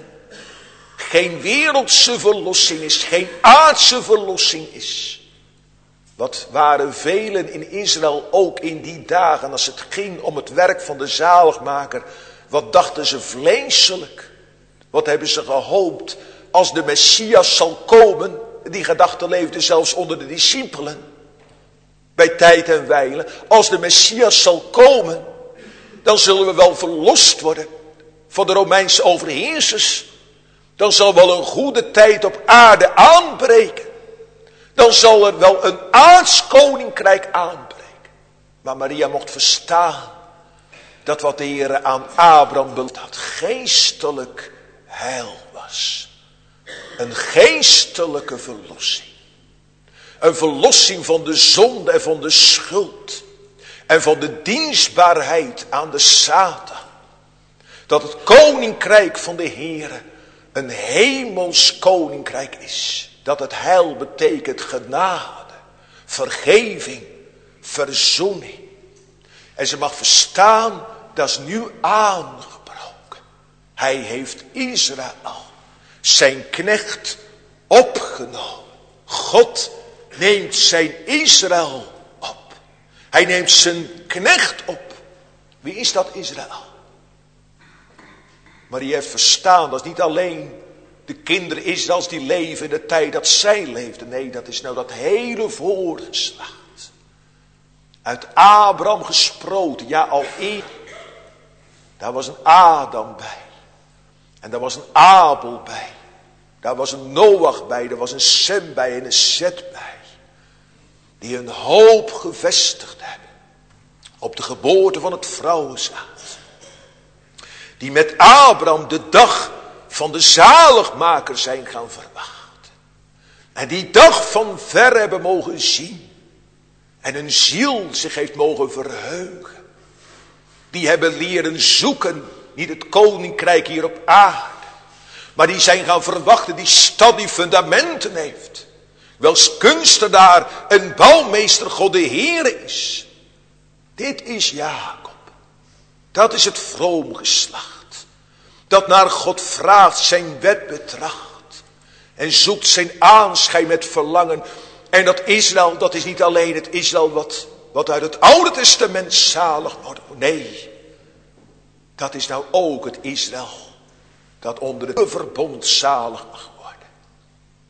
Geen wereldse verlossing is. Geen aardse verlossing is. Wat waren velen in Israël ook in die dagen als het ging om het werk van de zaligmaker. Wat dachten ze vleeselijk. Wat hebben ze gehoopt als de Messias zal komen. Die gedachte leefde zelfs onder de discipelen. Bij tijd en wijle. Als de Messias zal komen. Dan zullen we wel verlost worden van de Romeinse overheersers. Dan zal wel een goede tijd op aarde aanbreken. Dan zal er wel een aards koninkrijk aanbreken. Maar Maria mocht verstaan dat wat de Heer aan Abraham beloofd had geestelijk heil was. Een geestelijke verlossing. Een verlossing van de zonde en van de schuld. En van de dienstbaarheid aan de Satan. Dat het koninkrijk van de Heer een hemels koninkrijk is. Dat het heil betekent genade, vergeving, verzoening. En ze mag verstaan, dat is nu aangebroken. Hij heeft Israël, zijn knecht, opgenomen. God neemt zijn Israël op. Hij neemt zijn knecht op. Wie is dat Israël? Maar die heeft verstaan, dat is niet alleen de kinderen Israëls die leven in de tijd dat zij leefden. Nee, dat is nou dat hele voorgeslacht. Uit Abraham gesproten, ja al eerder. Daar was een Adam bij. En daar was een Abel bij. Daar was een Noach bij. Daar was een Sem bij en een Zet bij. Die een hoop gevestigd hebben. Op de geboorte van het vrouwenzaad. Die met Abraham de dag van de zaligmaker zijn gaan verwachten. En die dag van ver hebben mogen zien. En hun ziel zich heeft mogen verheugen. Die hebben leren zoeken, niet het koninkrijk hier op aarde. Maar die zijn gaan verwachten, die stad die fundamenten heeft. Welks kunstenaar een bouwmeester God de Heer is. Dit is Jacob. Dat is het vroom geslacht. Dat naar God vraagt, zijn wet betracht. En zoekt zijn aanschijn met verlangen. En dat Israël, dat is niet alleen het Israël wat uit het Oude Testament zalig wordt. Nee, dat is nou ook het Israël dat onder het verbond zalig mag worden.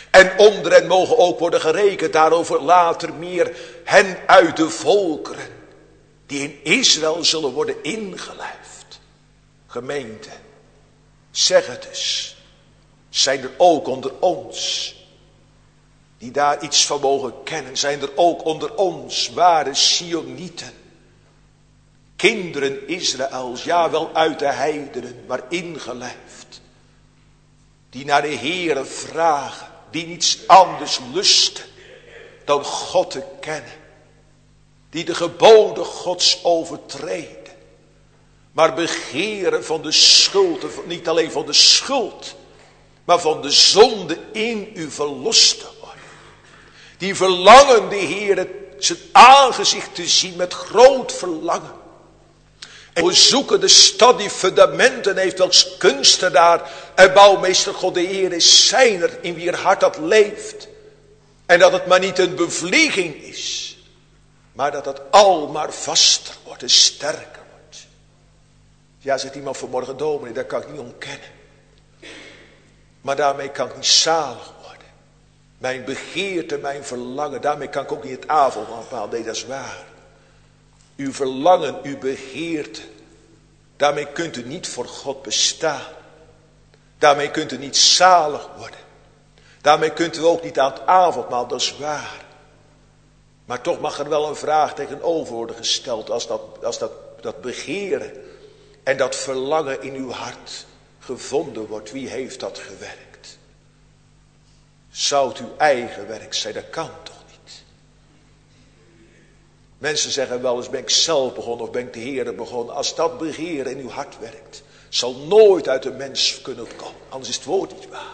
En onder hen mogen ook worden gerekend, daarover later meer, hen uit de volkeren, die in Israël zullen worden ingelijfd. Gemeente, zeg het eens, zijn er ook onder ons die daar iets van mogen kennen? Zijn er ook onder ons ware Sionieten, kinderen Israëls, ja wel uit de heidenen, maar ingelijfd, die naar de Heere vragen, die niets anders lusten dan God te kennen, die de geboden Gods overtreden, maar begeren van de schuld, niet alleen van de schuld, maar van de zonde in u verlost te worden. Die verlangen de Heere zijn aangezicht te zien met groot verlangen. En we zoeken de stad die fundamenten heeft als kunstenaar en bouwmeester God de Heer is zijner, in wier hart dat leeft. En dat het maar niet een bevlieging is, maar dat het al maar vaster wordt en sterker wordt. Ja, zegt iemand vanmorgen, dominee, dat kan ik niet ontkennen. Maar daarmee kan ik niet zalig worden. Mijn begeerte, mijn verlangen, daarmee kan ik ook niet het avondmaal halen. Nee, dat is waar. Uw verlangen, uw begeerte, daarmee kunt u niet voor God bestaan. Daarmee kunt u niet zalig worden. Daarmee kunt u ook niet aan het avondmaal, dat is waar. Maar toch mag er wel een vraag tegenover worden gesteld als dat begeren en dat verlangen in uw hart gevonden wordt. Wie heeft dat gewerkt? Zou het uw eigen werk zijn? Dat kan toch niet? Mensen zeggen wel eens, ben ik zelf begonnen of ben ik de Heere begonnen. Als dat begeren in uw hart werkt, zal nooit uit een mens kunnen komen. Anders is het woord niet waar.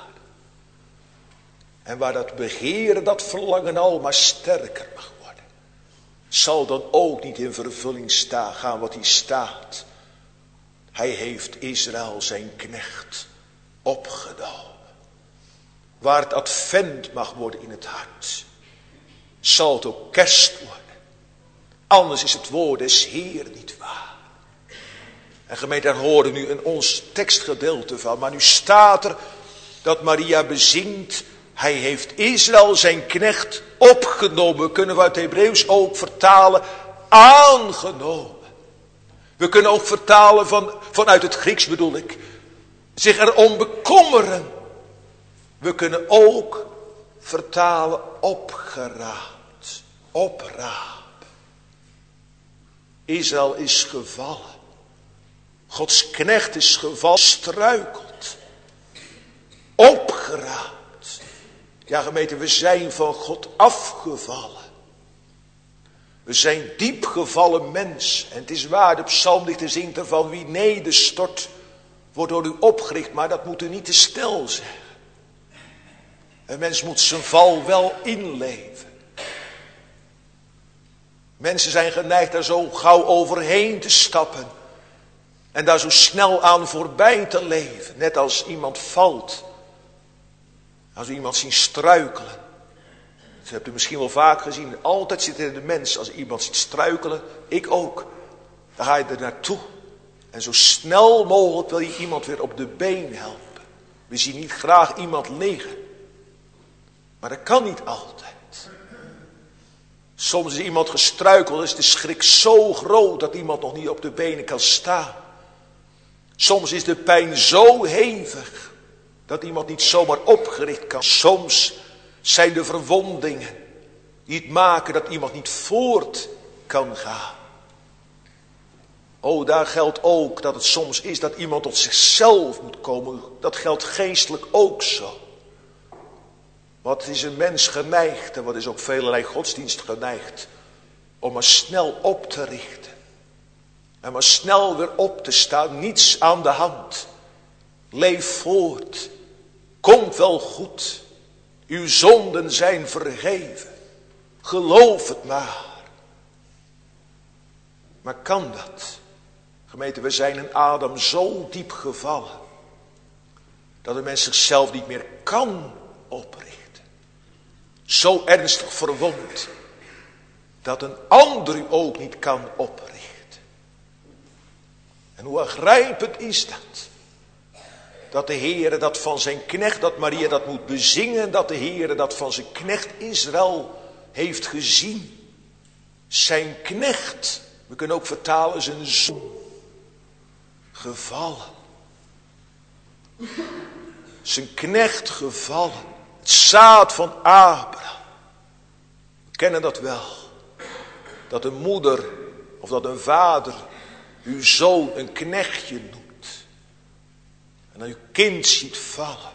En waar dat begeren, dat verlangen al maar sterker mag worden, zal dan ook niet in vervulling gaan wat hier staat. Hij heeft Israël zijn knecht opgenomen. Waar het advent mag worden in het hart, zal het ook kerst worden. Anders is het woord des Heeren niet waar. En gemeente, daar horen nu in ons tekstgedeelte van. Maar nu staat er dat Maria bezingt, hij heeft Israël zijn knecht opgenomen. We kunnen uit het Hebreeuws ook vertalen, aangenomen. We kunnen ook vertalen vanuit het Grieks bedoel ik, zich erom bekommeren. We kunnen ook vertalen opgeraapt, opraap. Israël is gevallen. Gods knecht is gevallen, struikeld, opgeraapt. Ja gemeente, we zijn van God afgevallen. We zijn diep gevallen mens. En het is waar, de psalmdichter zingt ervan, wie nederstort, wordt door u opgericht. Maar dat moet u niet te stil zeggen. Een mens moet zijn val wel inleven. Mensen zijn geneigd daar zo gauw overheen te stappen. En daar zo snel aan voorbij te leven. Net als iemand valt. Als u iemand ziet struikelen. Dat hebt u misschien wel vaak gezien. Altijd zit er in de mens, als iemand ziet struikelen, ik ook. Dan ga je er naartoe. En zo snel mogelijk wil je iemand weer op de been helpen. We zien niet graag iemand liggen. Maar dat kan niet altijd. Soms is iemand gestruikeld, is de schrik zo groot dat iemand nog niet op de benen kan staan. Soms is de pijn zo hevig dat iemand niet zomaar opgericht kan. Soms zijn de verwondingen die het maken dat iemand niet voort kan gaan. Oh, daar geldt ook dat het soms is dat iemand tot zichzelf moet komen. Dat geldt geestelijk ook zo. Wat is een mens geneigd, en wat is ook velerlei godsdienst geneigd, om maar snel op te richten. En maar snel weer op te staan, niets aan de hand. Leef voort, komt wel goed. Uw zonden zijn vergeven. Geloof het maar. Maar kan dat? Gemeente, we zijn in Adam zo diep gevallen, dat een mens zichzelf niet meer kan oprichten. Zo ernstig verwond, dat een ander u ook niet kan oprichten. En hoe aangrijpend is dat? dat de Heere dat van zijn knecht, dat Maria dat moet bezingen, dat de Heere dat van zijn knecht Israël heeft gezien. Zijn knecht, we kunnen ook vertalen zijn zoon, gevallen. Zijn knecht gevallen. Het zaad van Abraham. We kennen dat wel. Dat een moeder of dat een vader uw zoon een knechtje noemt. En dan uw kind ziet vallen.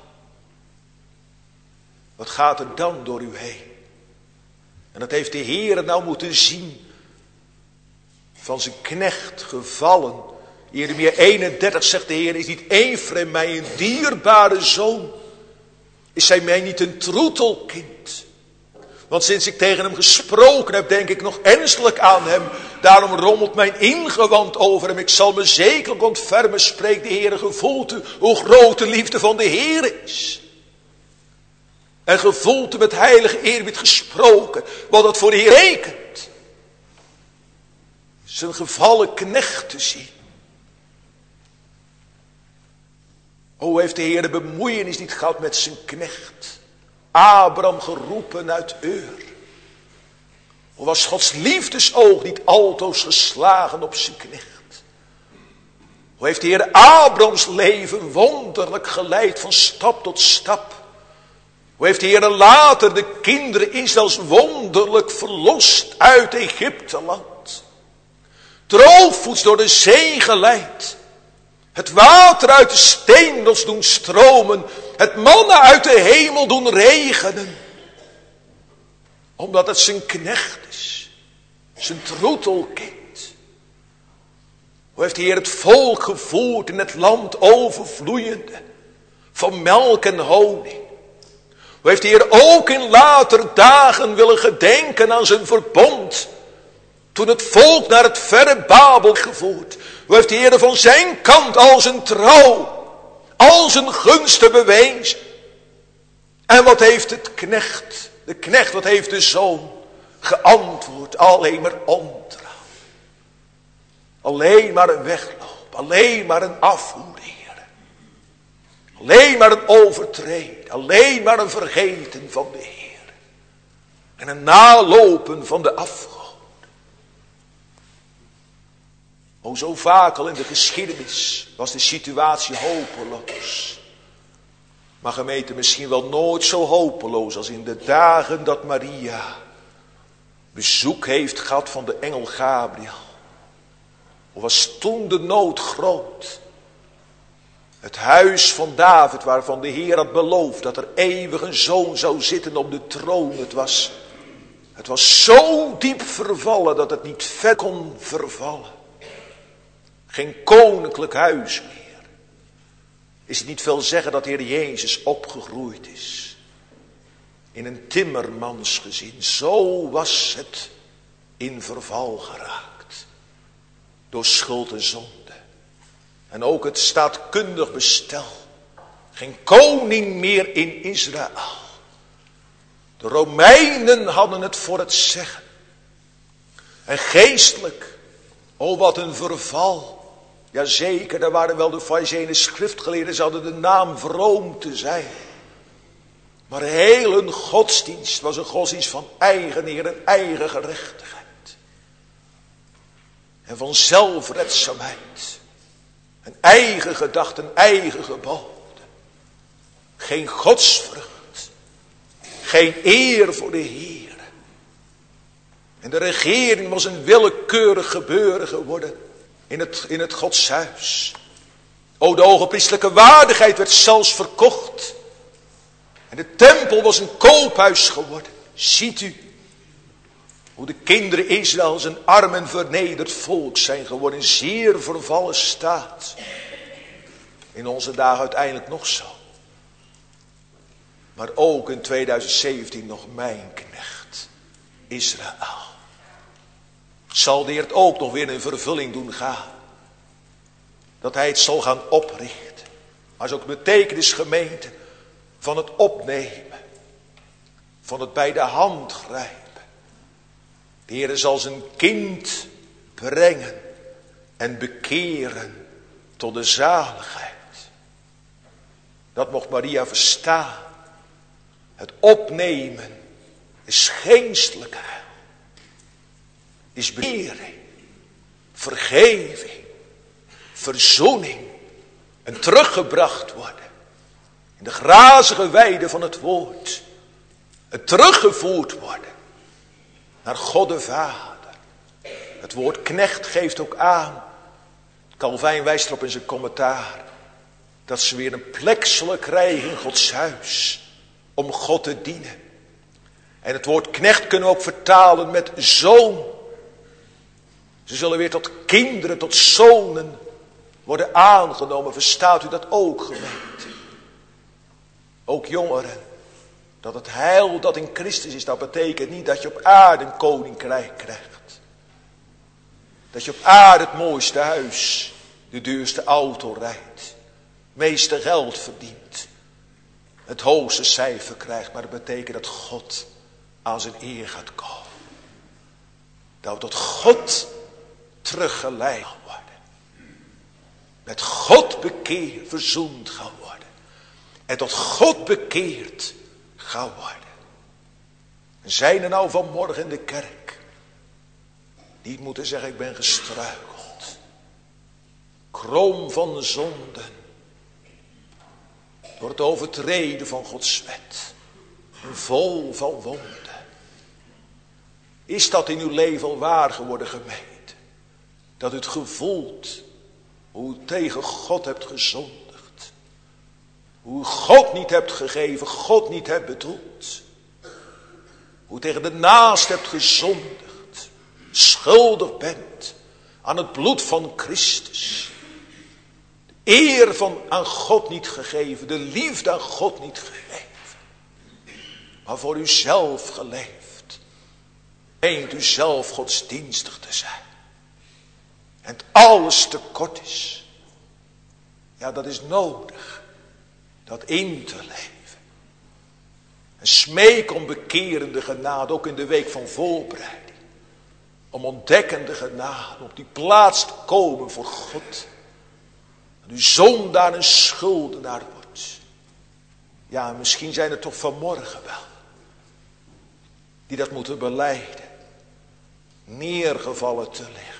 Wat gaat er dan door u heen? En dat heeft de Heer nou moeten zien. Van zijn knecht gevallen. Jeremia 31 zegt de Heer, is niet Efraim mij een dierbare zoon? Is hij mij niet een troetelkind? Want sinds ik tegen hem gesproken heb, denk ik nog ernstig aan hem. Daarom rommelt mijn ingewand over hem. Ik zal me zekerlijk ontfermen, spreekt de Heer. Gevoelt u hoe groot de liefde van de Heer is. En gevoelt u met heilige eerbied gesproken, wat het voor de Heer rekent. Zijn gevallen knecht te zien. O, heeft de Heer de bemoeienis niet gehad met zijn knecht. Abraham geroepen uit Ur. O, was Gods liefdesoog niet altoos geslagen op zijn knecht. O, heeft de Heer Abrahams leven wonderlijk geleid van stap tot stap. O, heeft de Heer later de kinderen Israëls wonderlijk verlost uit Egypteland. Droogvoets door de zee geleid. Het water uit de steenrots doen stromen. Het manna uit de hemel doen regenen. Omdat het zijn knecht is. Zijn troetelkind. Hoe heeft de Heer het volk gevoerd in het land overvloeiende. Van melk en honing. Hoe heeft de Heer ook in later dagen willen gedenken aan zijn verbond. Toen het volk naar het verre Babel gevoerd. Hoe heeft de Heer van zijn kant al zijn trouw, al zijn gunsten bewezen. En wat heeft het knecht, de knecht, wat heeft de zoon geantwoord? Alleen maar ontrouw. Alleen maar een wegloop, alleen maar een afvoer, Heer. Alleen maar een overtreden, alleen maar een vergeten van de Heer. En een nalopen van de afgod. O, zo vaak al in de geschiedenis was de situatie hopeloos. Maar gemeente, misschien wel nooit zo hopeloos als in de dagen dat Maria bezoek heeft gehad van de engel Gabriel. Hoe was toen de nood groot? Het huis van David, waarvan de Heer had beloofd dat er eeuwig een zoon zou zitten op de troon. Het was zo diep vervallen dat het niet ver kon vervallen. Geen koninklijk huis meer. Is het niet veel zeggen dat de Heer Jezus opgegroeid is. In een timmermansgezin. Zo was het in verval geraakt. Door schuld en zonde. En ook het staatkundig bestel. Geen koning meer in Israël. De Romeinen hadden het voor het zeggen. En geestelijk. Oh, wat een verval. Jazeker, daar waren wel de Farizeeën schriftgeleerden. Ze hadden de naam vroom te zijn. Maar heel hun godsdienst was een godsdienst van eigen eer en eigen gerechtigheid. En van zelfredzaamheid. Een eigen gedachten, een eigen geboden. Geen godsvrucht. Geen eer voor de Heer. En de regering was een willekeurig gebeuren geworden. In het godshuis. O, de hogepriestelijke waardigheid werd zelfs verkocht. En de tempel was een koophuis geworden. Ziet u hoe de kinderen Israëls een arm en vernederd volk zijn geworden. In zeer vervallen staat. In onze dagen uiteindelijk nog zo. Maar ook in 2017 nog mijn knecht. Israël. Zal de Heer het ook nog weer in vervulling doen gaan. Dat hij het zal gaan oprichten. Maar is ook de betekenis, gemeente, van het opnemen. Van het bij de hand grijpen. De Heer zal zijn kind brengen en bekeren tot de zaligheid. Dat mocht Maria verstaan. Het opnemen is geestelijk heil. Is bekering, vergeving, verzoening en teruggebracht worden. In de grazige weide van het woord. Het teruggevoerd worden naar God de Vader. Het woord knecht geeft ook aan. Calvijn wijst erop in zijn commentaar. Dat ze weer een plek zullen krijgen in Gods huis. Om God te dienen. En het woord knecht kunnen we ook vertalen met zoon. Ze zullen weer tot kinderen, tot zonen worden aangenomen. Verstaat u dat ook, gemeente? Ook jongeren. Dat het heil dat in Christus is, dat betekent niet dat je op aarde een koninkrijk krijgt. Dat je op aarde het mooiste huis, de duurste auto rijdt. Het meeste geld verdient. Het hoogste cijfer krijgt, maar dat betekent dat God aan zijn eer gaat komen. Dat we tot God teruggeleid gaan worden. Met God bekeerd, verzoend gaan worden. En tot God bekeerd gaan worden. En zijn er nou vanmorgen in de kerk die moeten zeggen, ik ben gestruikeld. Krom van zonden. Door het overtreden van Gods wet. En vol van wonden. Is dat in uw leven al waar geworden, gemeente? Dat u het gevoelt hoe u tegen God hebt gezondigd. Hoe u God niet hebt gegeven, God niet hebt bedoeld. Hoe u tegen de naast hebt gezondigd. Schuldig bent aan het bloed van Christus. De eer van aan God niet gegeven, de liefde aan God niet gegeven. Maar voor uzelf geleefd. Meent u zelf godsdienstig te zijn. En het alles tekort is. Ja, dat is nodig. Dat in te leven. En smeek om bekerende genade, ook in de week van voorbereiding. Om ontdekkende genade, op die plaats te komen voor God. En u zondaar en schuldenaar wordt. Ja, misschien zijn er toch vanmorgen wel. Die dat moeten belijden. Neergevallen te liggen.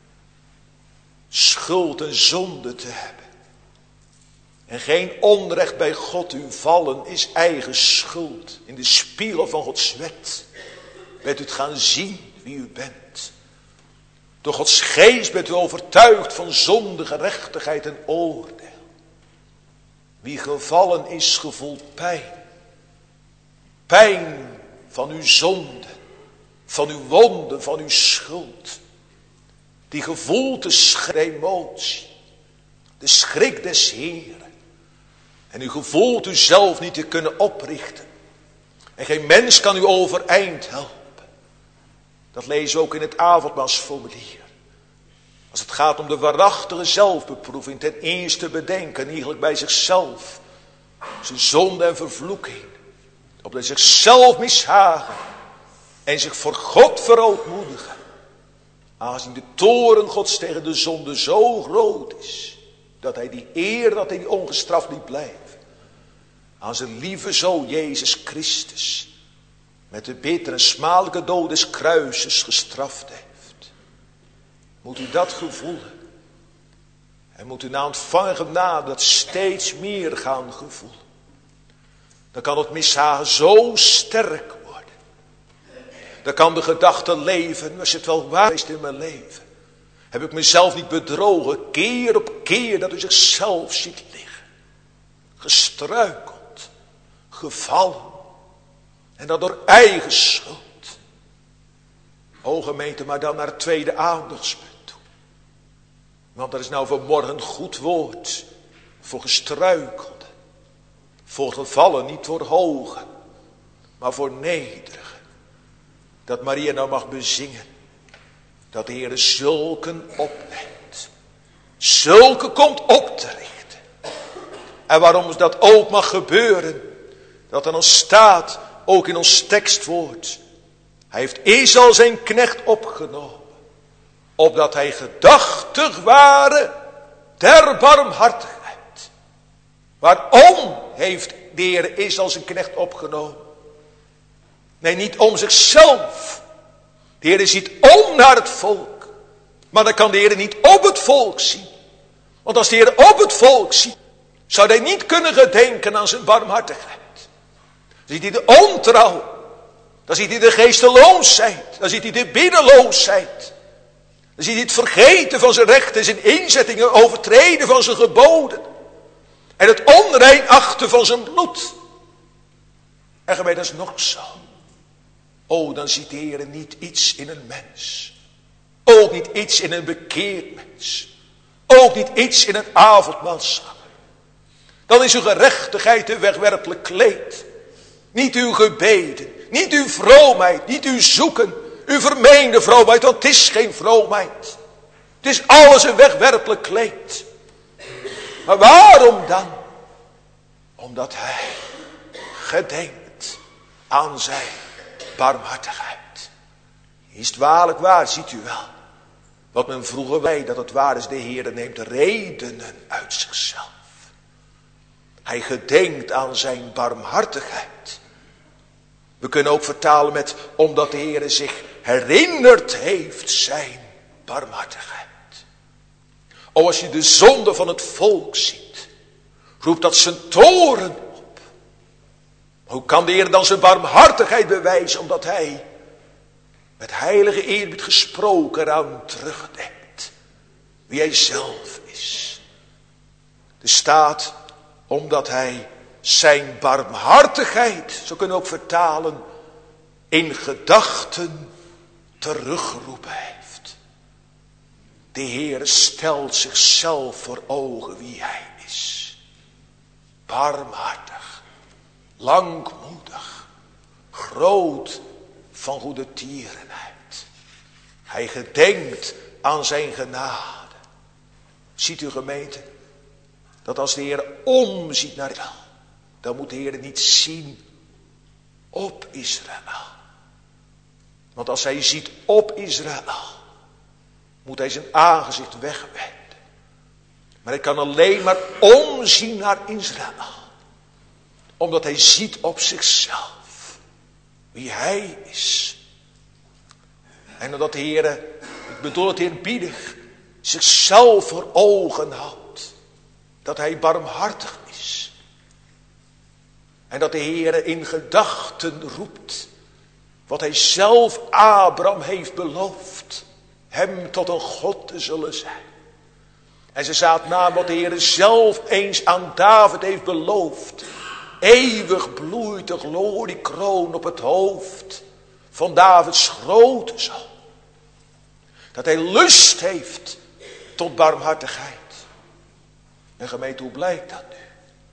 Schuld en zonde te hebben. En geen onrecht bij God u vallen is eigen schuld. In de spiegel van Gods wet. Bent u het gaan zien wie u bent. Door Gods geest bent u overtuigd van zonde, gerechtigheid en oordeel. Wie gevallen is, gevoelt pijn. Pijn van uw zonde. Van uw wonden, van uw schuld. Die gevoelt de emotie. De schrik des Heeren. En u gevoelt uzelf niet te kunnen oprichten. En geen mens kan u overeind helpen. Dat lezen we ook in het avondmaalsformulier. Als het gaat om de waarachtige zelfbeproeving. Ten eerste bedenken eigenlijk bij zichzelf. Zijn zonde en vervloeking. Opdat zichzelf mishagen. En zich voor God verootmoedigen. Aangezien de toorn Gods tegen de zonde zo groot is. Dat hij die eer, dat hij die ongestraft liet blijven. Aan zijn lieve zoon Jezus Christus. Met de bittere en smadelijke dood des kruises gestraft heeft. Moet u dat gevoelen. En moet u na ontvangen genade dat steeds meer gaan gevoelen. Dan kan het mishagen zo sterk worden. Dan kan de gedachte leven, was het wel waar geweest in mijn leven. Heb ik mezelf niet bedrogen, keer op keer dat u zichzelf ziet liggen. Gestruikeld, gevallen. En dat door eigen schuld. O gemeente, maar dan naar het tweede aandachtspunt toe. Want er is nou vanmorgen een goed woord voor gestruikelden. Voor gevallen, niet voor hogen, maar voor nederigen. Dat Maria nou mag bezingen. Dat de Heer zulken opneemt. Zulke komt op te richten. En waarom dat ook mag gebeuren. Dat er nog staat, ook in ons tekstwoord. Hij heeft Esau zijn knecht opgenomen. Opdat hij gedachtig ware der barmhartigheid. Waarom heeft de Heer Israël zijn knecht opgenomen. Nee, niet om zichzelf. De Heer ziet om naar het volk. Maar dan kan de Heer niet op het volk zien. Want als de Heer op het volk ziet, zou hij niet kunnen gedenken aan zijn barmhartigheid. Dan ziet hij de ontrouw. Dan ziet hij de geesteloosheid. Dan ziet hij de biddeloosheid. Dan ziet hij het vergeten van zijn rechten, zijn inzettingen, overtreden van zijn geboden. En het onrein achten van zijn bloed. En gemeente, dat is nog zo. Oh, dan ziet de Heer niet iets in een mens. Ook niet iets in een bekeerd mens. Ook niet iets in een avondmaalschap. Dan is uw gerechtigheid een wegwerpelijk kleed. Niet uw gebeden, niet uw vroomheid, niet uw zoeken, uw vermeende vroomheid, want het is geen vroomheid. Het is alles een wegwerpelijk kleed. Maar waarom dan? Omdat hij gedenkt aan zijn barmhartigheid. Is het waarlijk waar, ziet u wel. Wat men vroeger weet dat het waar is, de Heer neemt redenen uit zichzelf. Hij gedenkt aan zijn barmhartigheid. We kunnen ook vertalen met, omdat de Heer zich herinnerd heeft zijn barmhartigheid. O, als je de zonde van het volk ziet, roept dat zijn toorn op. Hoe kan de Heer dan zijn barmhartigheid bewijzen? Omdat hij met heilige eerbied gesproken eraan terugdenkt. Wie hij zelf is. Er staat, omdat hij zijn barmhartigheid, zo kunnen we ook vertalen, in gedachten teruggeroepen heeft. De Heer stelt zichzelf voor ogen wie hij is. Barmhartig, langmoedig, groot van goede tierenheid. Hij gedenkt aan zijn genade. Ziet u gemeente, dat als de Heer omziet naar Israël, dan moet de Heer niet zien op Israël. Want als hij ziet op Israël, moet hij zijn aangezicht wegwenden. Maar hij kan alleen maar omzien naar Israël. Omdat hij ziet op zichzelf wie hij is. En omdat de Heer, ik bedoel het eerbiedig, zichzelf voor ogen houdt. Dat hij barmhartig is. En dat de Heer in gedachten roept. Wat hij zelf Abraham heeft beloofd. Hem tot een God te zullen zijn. En ze zaat na wat de Heer zelf eens aan David heeft beloofd. Eeuwig bloeit de gloriekroon op het hoofd van Davids grote zoon. Dat hij lust heeft tot barmhartigheid. En gemeente, hoe blijkt dat nu?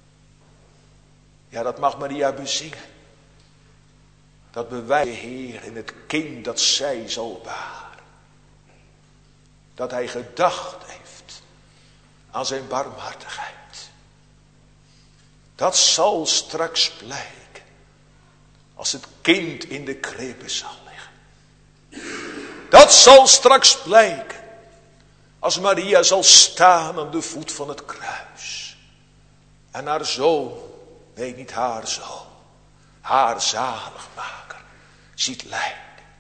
Ja, dat mag Maria bezingen. Dat bewijst de Heer in het kind dat zij zal baren. Dat hij gedacht heeft aan zijn barmhartigheid. Dat zal straks blijken als het kind in de kribbe zal liggen. Dat zal straks blijken als Maria zal staan aan de voet van het kruis. En haar zoon, nee niet haar zoon, haar zaligmaker ziet lijden.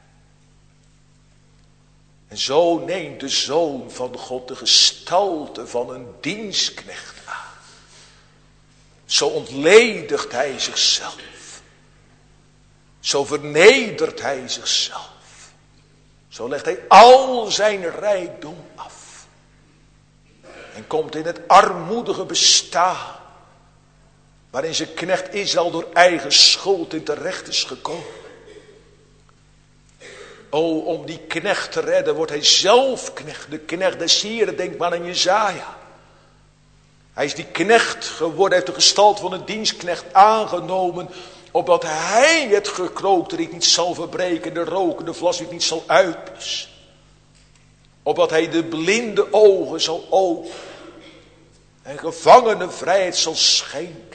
En zo neemt de Zoon van God de gestalte van een dienstknecht aan. Zo ontledigt hij zichzelf. Zo vernedert hij zichzelf. Zo legt hij al zijn rijkdom af. En komt in het armoedige bestaan. Waarin zijn knecht Israël door eigen schuld in terecht is gekomen. O, om die knecht te redden wordt hij zelf knecht. De knecht des Heren, denk maar aan Jesaja. Hij is die knecht geworden, heeft de gestalte van een dienstknecht aangenomen. Opdat hij het gekrookte riet niet zal verbreken, de rokende vlaswiet niet zal uitblussen. Opdat hij de blinde ogen zal openen. En gevangenen vrijheid zal schenken.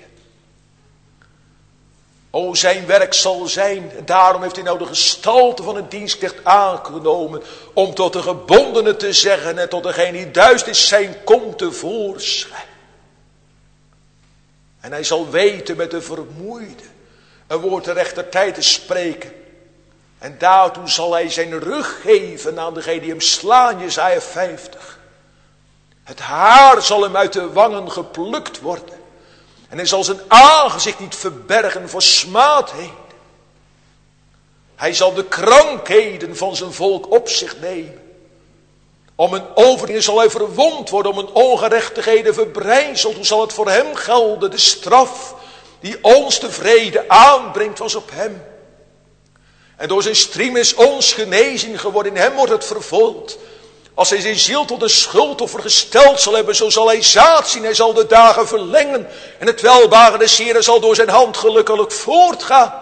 O, zijn werk zal zijn, en daarom heeft hij nou de gestalte van een dienstknecht aangenomen, om tot de gebondenen te zeggen en tot degene die duisternis zijn, komt tevoorschijn. En hij zal weten met de vermoeide een woord ter rechter tijd te spreken. En daartoe zal hij zijn rug geven aan degene die hem slaan, Jesaja 50. Het haar zal hem uit de wangen geplukt worden. En hij zal zijn aangezicht niet verbergen voor smaadheden. Hij zal de krankheden van zijn volk op zich nemen. Om een overwinning zal hij verwond worden, om een ongerechtigheden verbrijzeld. Hoe zal het voor hem gelden? De straf die ons de vrede aanbrengt was op hem. En door zijn striem is ons genezing geworden. In hem wordt het vervuld. Als hij zijn ziel tot een schuldoffer gesteld zal hebben, zo zal hij zaad zien. Hij zal de dagen verlengen. En het welbaren des Heeren zal door zijn hand gelukkig voortgaan.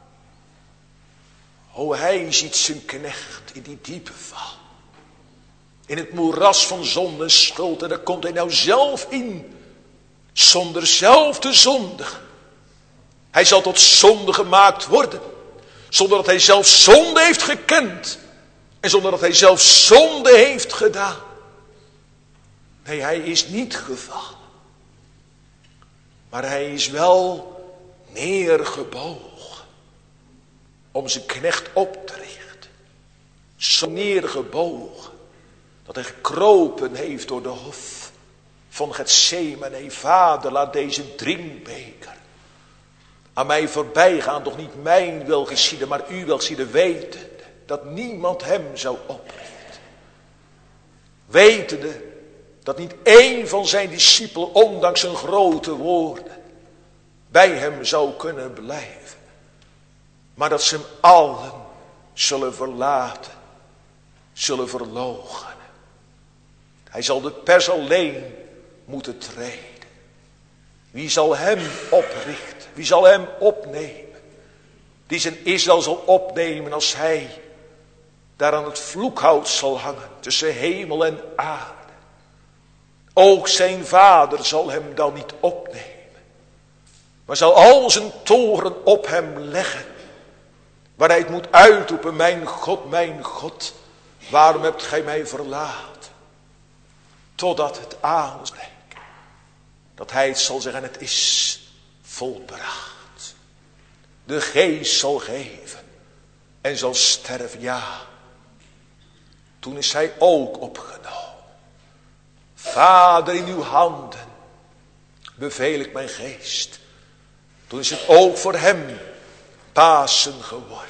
O, hij ziet zijn knecht in die diepe val. In het moeras van zonde en schuld. En daar komt hij nou zelf in. Zonder zelf te zondigen. Hij zal tot zonde gemaakt worden. Zonder dat hij zelf zonde heeft gekend. En zonder dat hij zelf zonde heeft gedaan. Nee, hij is niet gevallen. Maar hij is wel neergebogen. Om zijn knecht op te richten. Zo neergebogen. Dat hij gekropen heeft door de hof van Getsemane. Vader, laat deze drinkbeker aan mij voorbij gaan. Toch niet mijn wil geschieden, maar uw wil geschieden. Wetende dat niemand hem zou oprichten. Wetende dat niet één van zijn discipelen, ondanks zijn grote woorden, bij hem zou kunnen blijven. Maar dat ze hem allen zullen verlaten, zullen verloochenen. Hij zal de pers alleen moeten treden. Wie zal hem oprichten? Wie zal hem opnemen? Die zijn Israël zal opnemen als hij daar aan het vloekhout zal hangen. Tussen hemel en aarde. Ook zijn vader zal hem dan niet opnemen. Maar zal al zijn toren op hem leggen. Waar hij het moet uitroepen. Mijn God, waarom hebt gij mij verlaten? Totdat het aanspreekt. Dat hij het zal zeggen, het is volbracht. De geest zal geven. En zal sterven, ja. Toen is hij ook opgenomen. Vader, in uw handen beveel ik mijn geest. Toen is het ook voor hem Pasen geworden.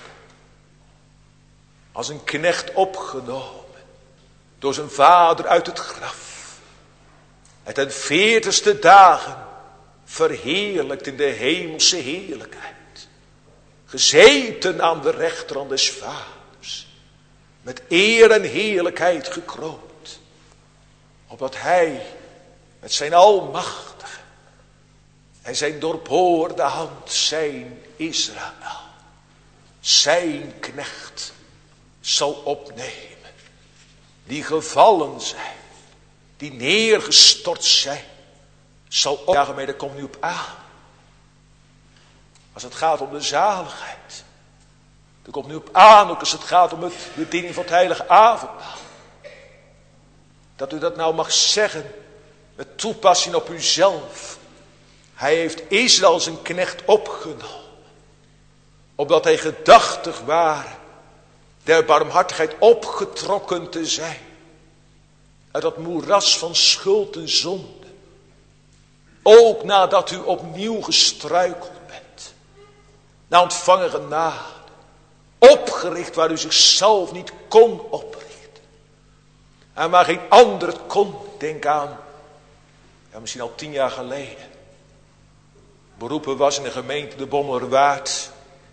Als een knecht opgenomen. Door zijn vader uit het graf. En ten 40ste dagen verheerlijkt in de hemelse heerlijkheid. Gezeten aan de rechterhand des vaders. Met eer en heerlijkheid gekroond. Opdat hij met zijn almachtige en zijn doorboorde hand zijn Israël, zijn knecht, zal opnemen. Die gevallen zijn. Die neergestort zijn. Zal opjagen, maar daar komt nu op aan. Als het gaat om de zaligheid. Er komt nu op aan, ook als het gaat om de bediening van het heilige avondmaal. Dat u dat nou mag zeggen. Met toepassing op uzelf. Hij heeft Israël zijn knecht opgenomen. Opdat hij gedachtig waren. Der barmhartigheid opgetrokken te zijn. Uit dat moeras van schuld en zonde. Ook nadat u opnieuw gestruikeld bent. Na ontvangen genade. Opgericht waar u zichzelf niet kon oprichten. En waar geen ander het kon. Denk aan. Ja, misschien al 10 jaar geleden. Beroepen was in de gemeente de Bommelerwaard.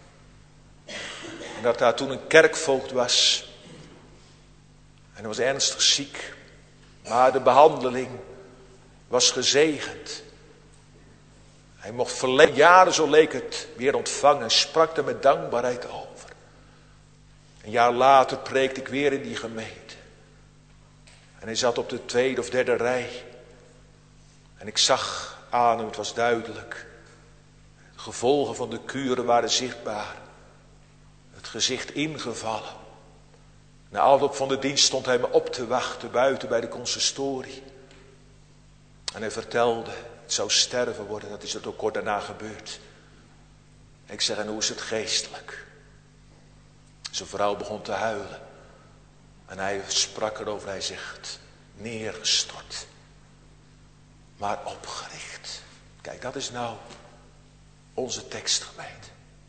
En dat daar toen een kerkvoogd was. En hij was ernstig ziek. Maar de behandeling was gezegend. Hij mocht verleden jaren, zo leek het, weer ontvangen. En sprak er met dankbaarheid over. Een jaar later preekte ik weer in die gemeente. En hij zat op de 2e of 3e rij. En ik zag aan hem, het was duidelijk. De gevolgen van de kuren waren zichtbaar. Het gezicht ingevallen. Na afloop van de dienst stond hij me op te wachten buiten bij de consistorie. En hij vertelde, het zou sterven worden, dat is het ook kort daarna gebeurd. Ik zeg, en hoe is het geestelijk? Zijn vrouw begon te huilen. En hij sprak erover, hij zegt, neergestort, maar opgericht. Kijk, dat is nou onze tekstgemeente.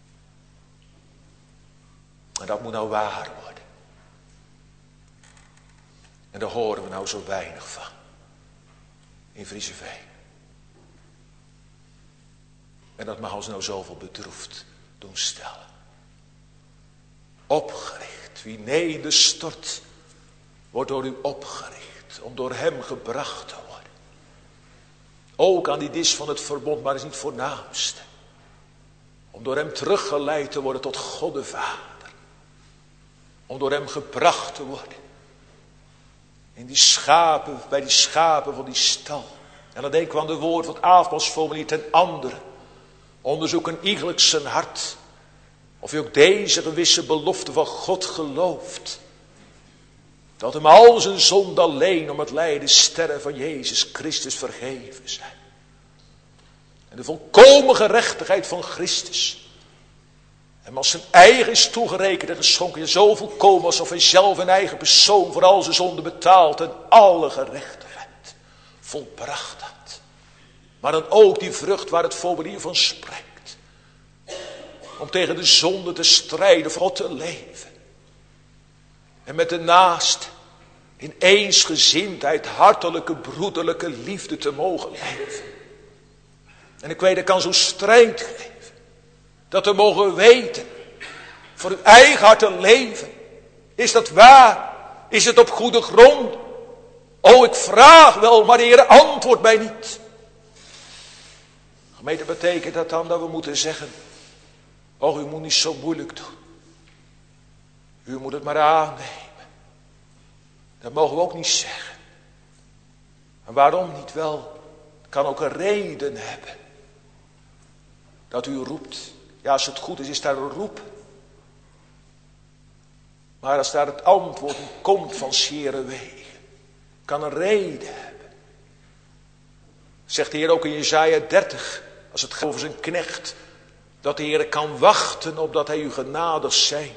En dat moet nou waar worden. En daar horen we nou zo weinig van. In Vriezeveen. En dat mag ons nou zoveel bedroefd doen stellen. Opgericht. Wie nederstort, wordt door u opgericht. Om door hem gebracht te worden. Ook aan die dis van het verbond, maar is niet voornaamste. Om door hem teruggeleid te worden tot God de Vader. Om door hem gebracht te worden. In die schapen, bij die schapen van die stal. En dan denk ik aan de woord van het avondmaalsformulier ten andere. Onderzoek een iegelijk zijn hart. Of je ook deze gewisse belofte van God gelooft. Dat hem al zijn zonde alleen om het lijden sterren van Jezus Christus vergeven zijn. En de volkomen gerechtigheid van Christus. Hem als zijn eigen is toegerekend en geschonken. Je zo volkomen alsof hij zelf een eigen persoon voor al zijn zonde betaalt. En alle gerechtigheid volbracht had. Maar dan ook die vrucht waar het formulier van spreekt. Om tegen de zonde te strijden, voor God te leven. En met de naast in eensgezindheid, hartelijke, broederlijke liefde te mogen leven. En ik weet, ik kan zo strijd geven. Dat we mogen weten, voor uw eigen hart te leven. Is dat waar? Is het op goede grond? O, ik vraag wel, maar de Heer antwoordt mij niet. Gemeente, betekent dat dan dat we moeten zeggen, oh, u moet niet zo moeilijk doen. U moet het maar aannemen. Dat mogen we ook niet zeggen. En waarom niet wel? Het kan ook een reden hebben. Dat u roept. Ja, als het goed is, is daar een roep. Maar als daar het antwoord komt van zere wegen. Kan een reden hebben. Zegt de Heer ook in Jesaja 30. Als het gaat over zijn knecht. Dat de Heer kan wachten opdat hij u genadig zijn.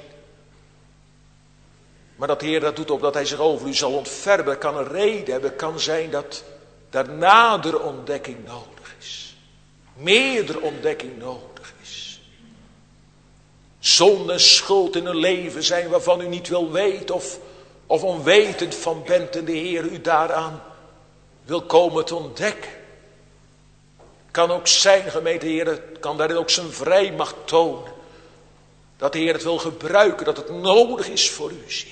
Maar dat de Heer dat doet opdat hij zich over u zal ontfermen. Dat kan een reden hebben. Kan zijn dat daar nader ontdekking nodig is. Meerdere ontdekking nodig is. Zonde en schuld in een leven zijn waarvan u niet wil weten of onwetend van bent. En de Heer u daaraan wil komen te ontdekken. Kan ook zijn, gemeente Heer, kan daarin ook zijn vrijmacht tonen. Dat de Heer het wil gebruiken, dat het nodig is voor uw ziel.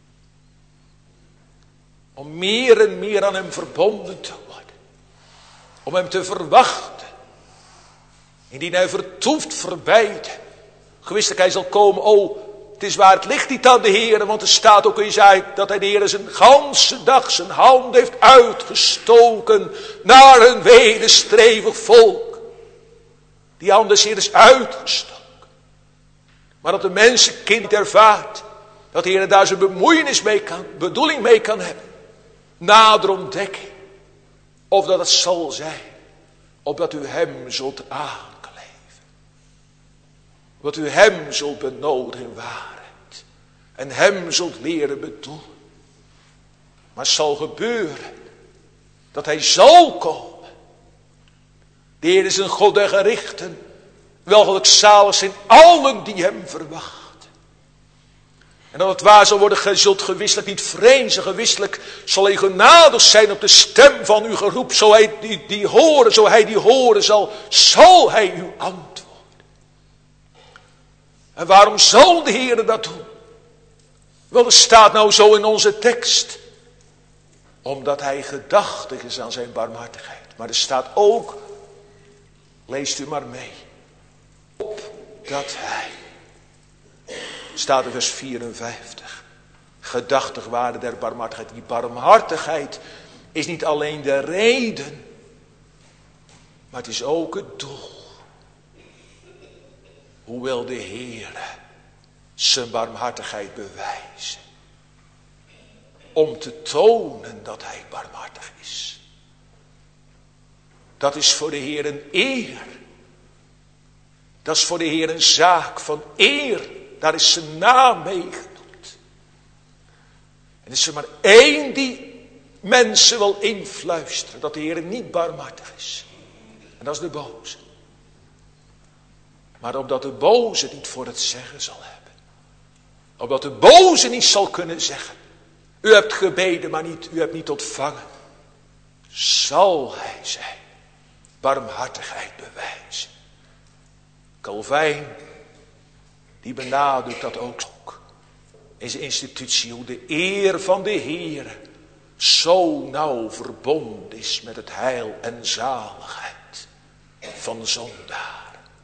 Om meer en meer aan hem verbonden te worden. Om hem te verwachten. Indien hij vertoeft verbijt. Gewisselijk hij zal komen. Oh, het is waar, het ligt niet aan de Heer. Want er staat ook in Jesaja dat hij de Heer zijn ganse dag zijn hand heeft uitgestoken. Naar een wederstrevig volk. Die hand des Heer is uitgestoken. Maar dat de mensenkind niet ervaart. Dat de Heer daar zijn bemoeienis mee kan, bedoeling mee kan hebben. Nader ontdekking. Of dat het zal zijn. Opdat u hem zult aankleven. Wat u hem zult benodigen in waarheid. En hem zult leren bedoelen. Maar het zal gebeuren. Dat hij zal komen. De Heer is een God der gerichten. Welgelukzalig zijn allen die hem verwachten. En dat het waar zal worden, gij zult gewisselijk niet vrezen. Gewisselijk zal hij genadig zijn op de stem van uw geroep. Zo hij die horen zal hij u antwoorden. En waarom zal de Heer dat doen? Wel, er staat nou zo in onze tekst. Omdat hij gedachtig is aan zijn barmhartigheid. Maar er staat ook, leest u maar mee. Opdat hij, staat in vers 54. Gedachtig waarde der barmhartigheid. Die barmhartigheid is niet alleen de reden. Maar het is ook het doel. Hoe wil de Heer zijn barmhartigheid bewijzen? Om te tonen dat hij barmhartig is. Dat is voor de Heer een eer. Dat is voor de Heer een zaak van eer. Daar is zijn naam mee genoemd. En is er maar één die mensen wil influisteren. Dat de Heer niet barmhartig is. En dat is de boze. Maar opdat de boze niet voor het zeggen zal hebben. Opdat de boze niet zal kunnen zeggen. U hebt gebeden, maar u hebt niet ontvangen. Zal hij zijn barmhartigheid bewijzen. Calvijn, die benadrukt dat ook in zijn institutie. Hoe de eer van de Heere zo nauw verbonden is met het heil en zaligheid van de zondaar.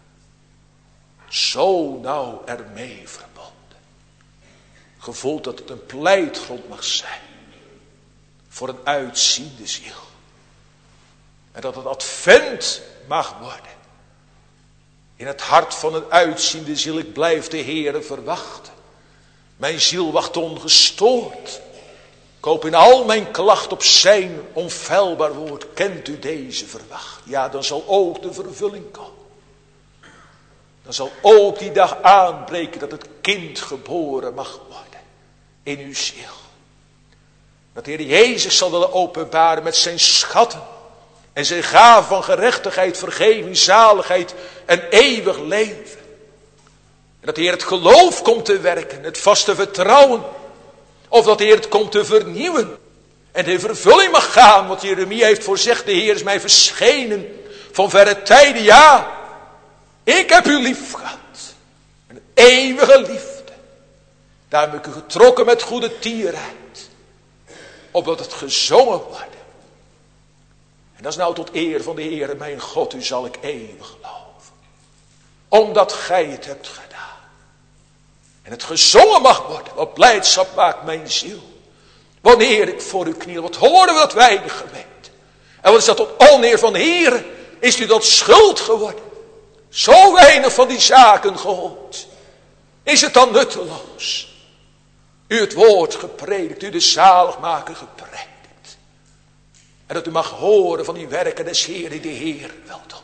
Zo nauw ermee verbonden. Gevoeld dat het een pleitgrond mag zijn voor een uitziende ziel. En dat het advent mag worden. In het hart van een uitziende ziel, ik blijf de Heere verwachten. Mijn ziel wacht ongestoord. Ik hoop in al mijn klacht op zijn onfeilbaar woord. Kent u deze verwacht? Ja, dan zal ook de vervulling komen. Dan zal ook die dag aanbreken dat het kind geboren mag worden in uw ziel. Dat de Heer Jezus zal willen openbaren met zijn schatten en zijn gaven van gerechtigheid, vergeving, zaligheid en eeuwig leven. En dat de Heer het geloof komt te werken, het vaste vertrouwen. Of dat de Heer het komt te vernieuwen. En de vervulling mag gaan, wat Jeremia heeft voorzegd. De Heer is mij verschenen van verre tijden, ja. Ik heb u lief gehad. Een eeuwige liefde. Daar heb ik u getrokken met goede tierheid. Opdat het gezongen wordt. En dat is nou tot eer van de Heer, mijn God, u zal ik eeuwig geloven. Omdat gij het hebt gedaan. En het gezongen mag worden. Wat blijdschap maakt mijn ziel. Wanneer ik voor u kniel. Wat horen we dat weinig gemeente. En wat is dat tot oneer van de Heer. Is u dat schuld geworden. Zo weinig van die zaken gehoord. Is het dan nutteloos. U het woord gepredikt. U de zaligmaker gepredikt. En dat u mag horen van die werken des Heer die de Heer wil doen.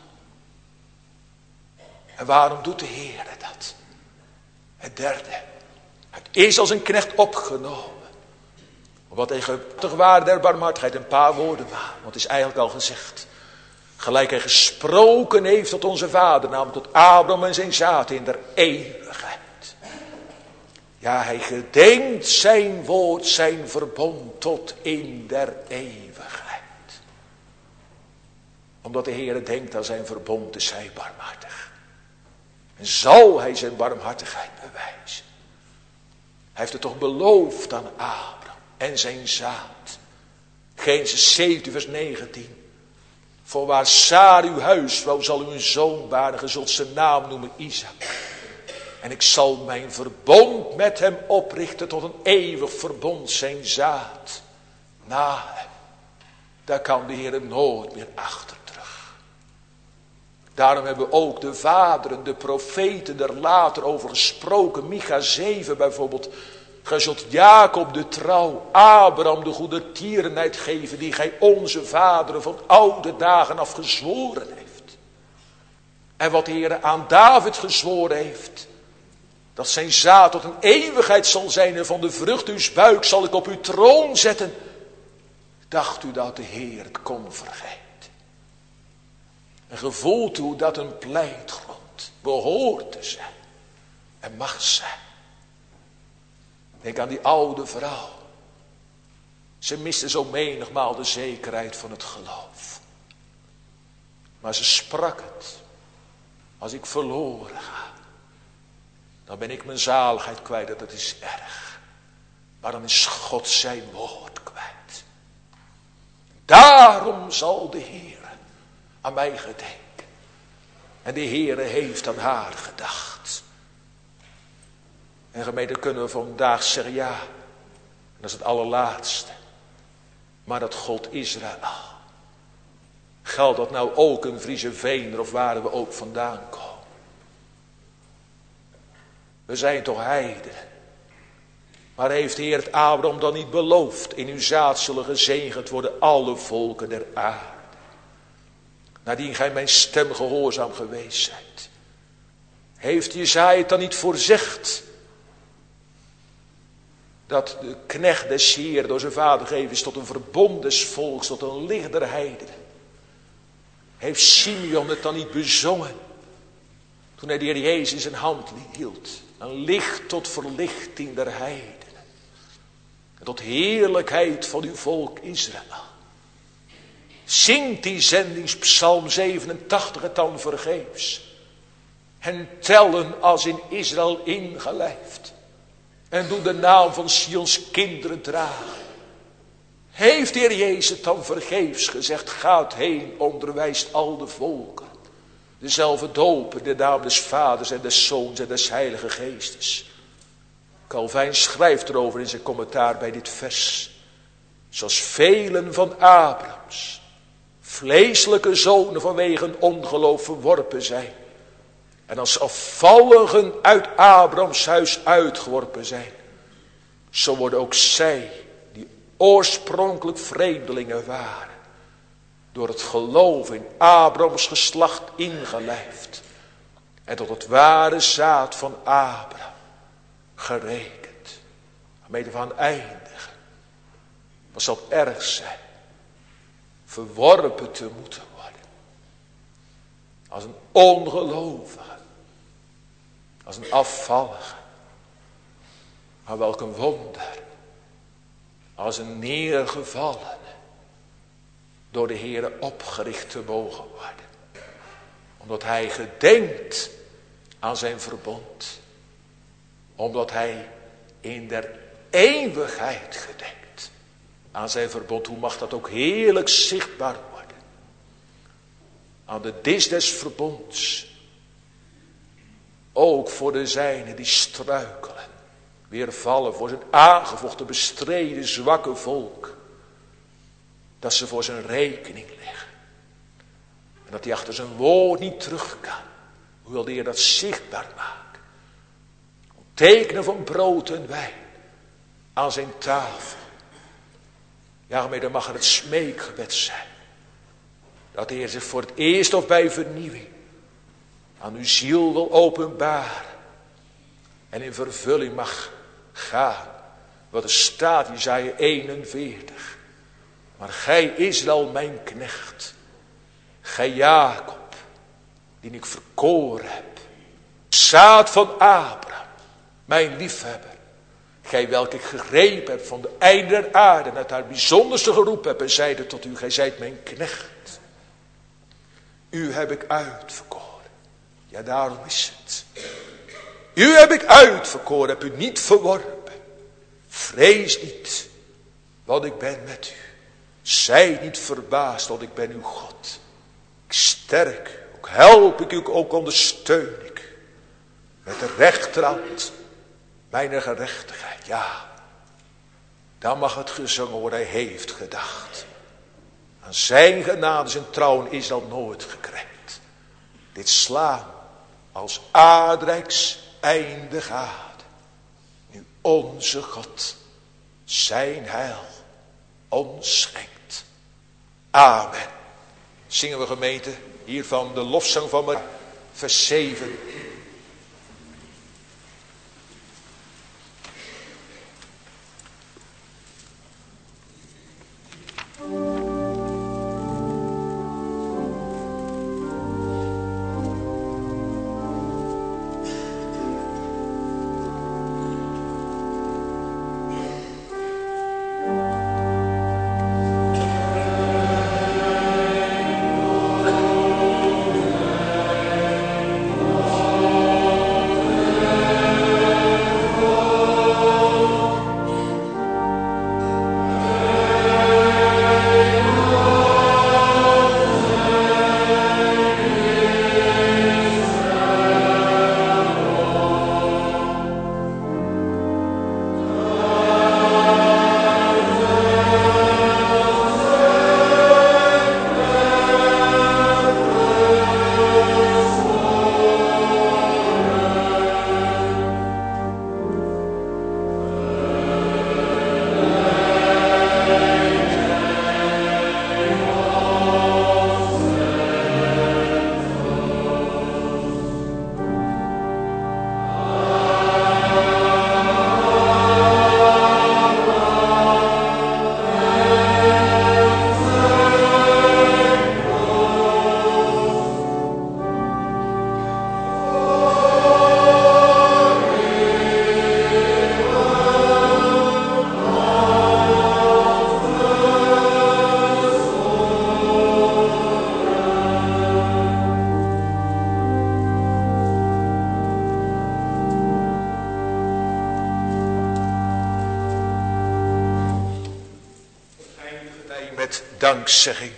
En waarom doet de Heer dat? Het derde. Het is als een knecht opgenomen. Wat hij getuigd waarde der barmhartigheid. Een paar woorden waren. Want het is eigenlijk al gezegd. Gelijk hij gesproken heeft tot onze vader. Namelijk tot Abraham en zijn zaad in der eeuwigheid. Ja, hij gedenkt zijn woord, zijn verbond tot in der eeuwigheid. Omdat de Heer denkt aan zijn verbond is hij barmhartig. En zal hij zijn barmhartigheid bewijzen. Hij heeft het toch beloofd aan Abraham en zijn zaad. Genesis 17 vers 19. Voorwaar Sara uw huisvrouw zal u een zoon baren. Ge zult zijn naam noemen Isaac. En ik zal mijn verbond met hem oprichten tot een eeuwig verbond zijn zaad. Na hem. Daar kan de Heer nooit meer achter terug. Daarom hebben ook de vaderen, de profeten er later over gesproken. Micha 7 bijvoorbeeld. Gij zult Jacob de trouw, Abraham de goede tierenheid geven. Die gij onze vaderen van oude dagen af gezworen heeft. En wat de Heer aan David gezworen heeft. Dat zijn zaad tot een eeuwigheid zal zijn. En van de vrucht uws buik zal ik op uw troon zetten. Dacht u dat de Heer het kon vergeten? En gevoelt u dat een pleitgrond behoort te zijn. En mag zijn. Denk aan die oude vrouw. Ze miste zo menigmaal de zekerheid van het geloof. Maar ze sprak het. Als ik verloren ga. Dan ben ik mijn zaligheid kwijt. Dat is erg. Maar dan is God zijn woord kwijt. Daarom zal de Heer aan mij gedenken. En de Heer heeft aan haar gedacht. En gemeente kunnen we vandaag zeggen ja. En dat is het allerlaatste. Maar dat God Israël. Geldt dat nou ook in Friese Veender of waar we ook vandaan komen. We zijn toch heidenen. Maar heeft de Heer het Abraham dan niet beloofd. In uw zaad zullen gezegend worden alle volken der aarde. Nadien gij mijn stem gehoorzaam geweest zijt. Heeft Jesaja het dan niet voorzegd? Dat de knecht des Heeren door zijn vader gegeven is tot een verbond des volks, tot een licht der heidenen. Heeft Simeon het dan niet bezongen? Toen hij de Heer Jezus in zijn hand hield. Een licht tot verlichting der heidenen. En tot heerlijkheid van uw volk Israël. Zingt die zendingspsalm 87 het dan vergeefs. En tellen als in Israël ingelijfd. En doe de naam van Sions kinderen dragen. Heeft de Heer Jezus het dan vergeefs gezegd. Gaat heen, onderwijst al de volken. Dezelfde dopen, de naam des Vaders en des Zoons en des Heilige Geestes. Calvijn schrijft erover in zijn commentaar bij dit vers. Zoals velen van Abrahams vleeselijke zonen vanwege een ongeloof verworpen zijn. En als afvalligen uit Abrahams huis uitgeworpen zijn. Zo worden ook zij, die oorspronkelijk vreemdelingen waren. Door het geloof in Abrahams geslacht ingelijfd. En tot het ware zaad van Abraham gerekend. Waarmee we aan eindigen. Wat zal het erg zijn. Verworpen te moeten worden. Als een ongelovige. Als een afvallige. Maar welk een wonder. Als een neergevallene. Door de Heere opgericht te mogen worden. Omdat hij gedenkt aan zijn verbond. Omdat hij in der eeuwigheid gedenkt aan zijn verbond. Hoe mag dat ook heerlijk zichtbaar worden. Aan de dis des verbonds. Ook voor de zijnen die struikelen. Weer vallen voor zijn aangevochten bestreden zwakke volk. Dat ze voor zijn rekening leggen. En dat hij achter zijn woord niet terug kan. Hoe wil de Heer dat zichtbaar maken? Tekenen van brood en wijn. Aan zijn tafel. Ja, maar dan mag er het smeekgebed zijn. Dat de Heer zich voor het eerst of bij vernieuwing. Aan uw ziel wil openbaren. En in vervulling mag gaan. Wat er staat, Jesaja 41. Maar gij Israël mijn knecht. Gij Jacob. Die ik verkoren heb. Zaad van Abraham. Mijn liefhebber. Gij welke ik gegrepen heb van de einde der aarde. En uit haar bijzonderste geroep heb. En zeide tot u. Gij zijt mijn knecht. U heb ik uitverkoren. Ja, daarom is het. U heb ik uitverkoren. Heb u niet verworpen. Vrees niet. Want ik ben met u. Zij niet verbaasd, want ik ben uw God. Ik sterk, ook help ik u, ook ondersteun ik. Met de rechterhand, mijn gerechtigheid, ja. Dan mag het gezongen worden, hij heeft gedacht. Aan zijn genade, zijn trouw in Israël nooit gekrenkt. Dit slaan als aardrijks einde gade. Nu onze God, zijn heil, ons schenkt. Amen. Zingen we gemeente hier van de lofzang van Maria, vers 7. dankzegging.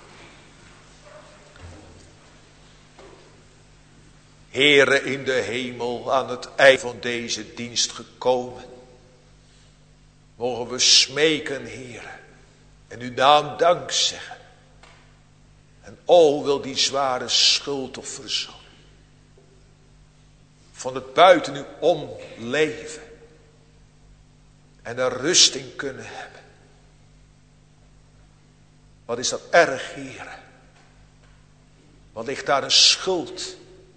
Heere in de hemel, aan het eind van deze dienst gekomen, mogen we smeken, Heere, en uw naam dank zeggen. En o, wil die zware schuld of verzoening van het buiten u om leven en er rust in kunnen hebben. Wat is dat erg, Heere? Wat ligt daar een schuld?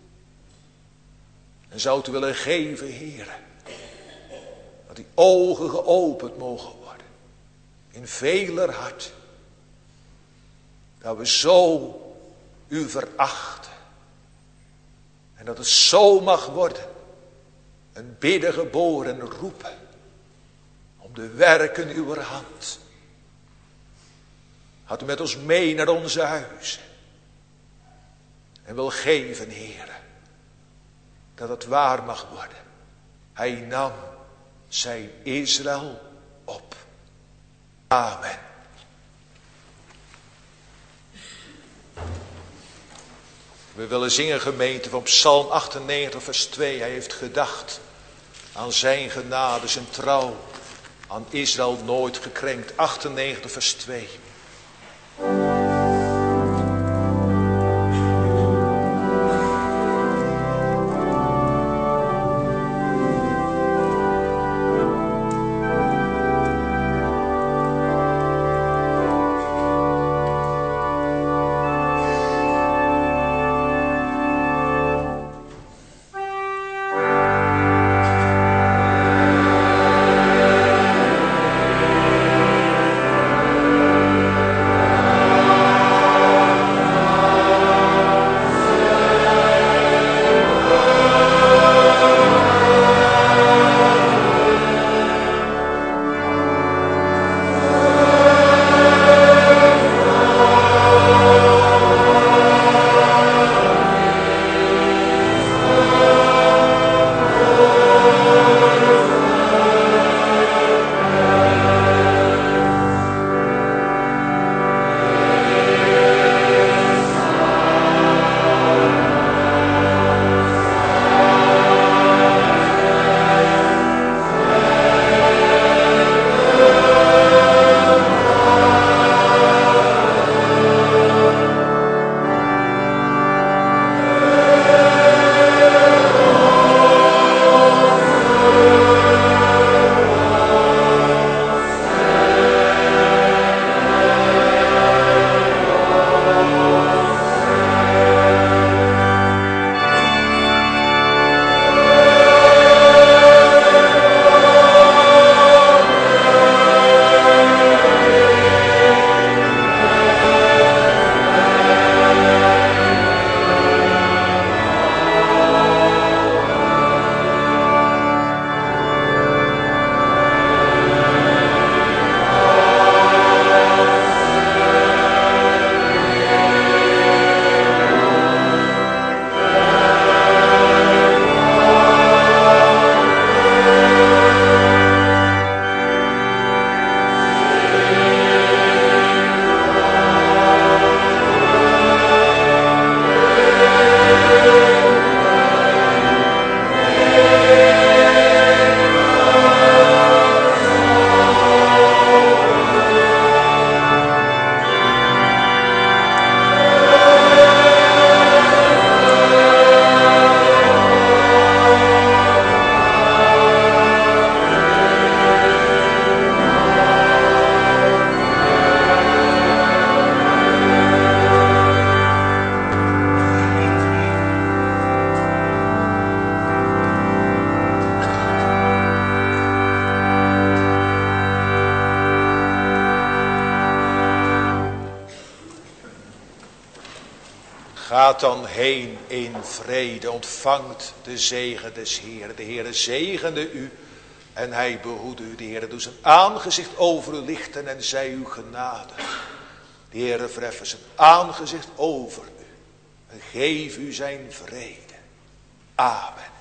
En zou het u willen geven, Heere, dat die ogen geopend mogen worden in veler hart, dat we zo u verachten en dat het zo mag worden een bidden geboren roepen om de werken uw hand. Gaat u met ons mee naar onze huizen en wil geven, Heere, dat het waar mag worden. Hij nam zijn Israël op. Amen. We willen zingen, gemeente, van Psalm 98 vers 2. Hij heeft gedacht aan zijn genade, zijn trouw, aan Israël nooit gekrenkt. 98 vers 2. Gaat dan heen in vrede, ontvangt de zegen des Heeren. De Heere zegende u en hij behoede u. De Heere doet zijn aangezicht over u lichten en zij u genade. De Heere verheffen zijn aangezicht over u en geef u zijn vrede. Amen.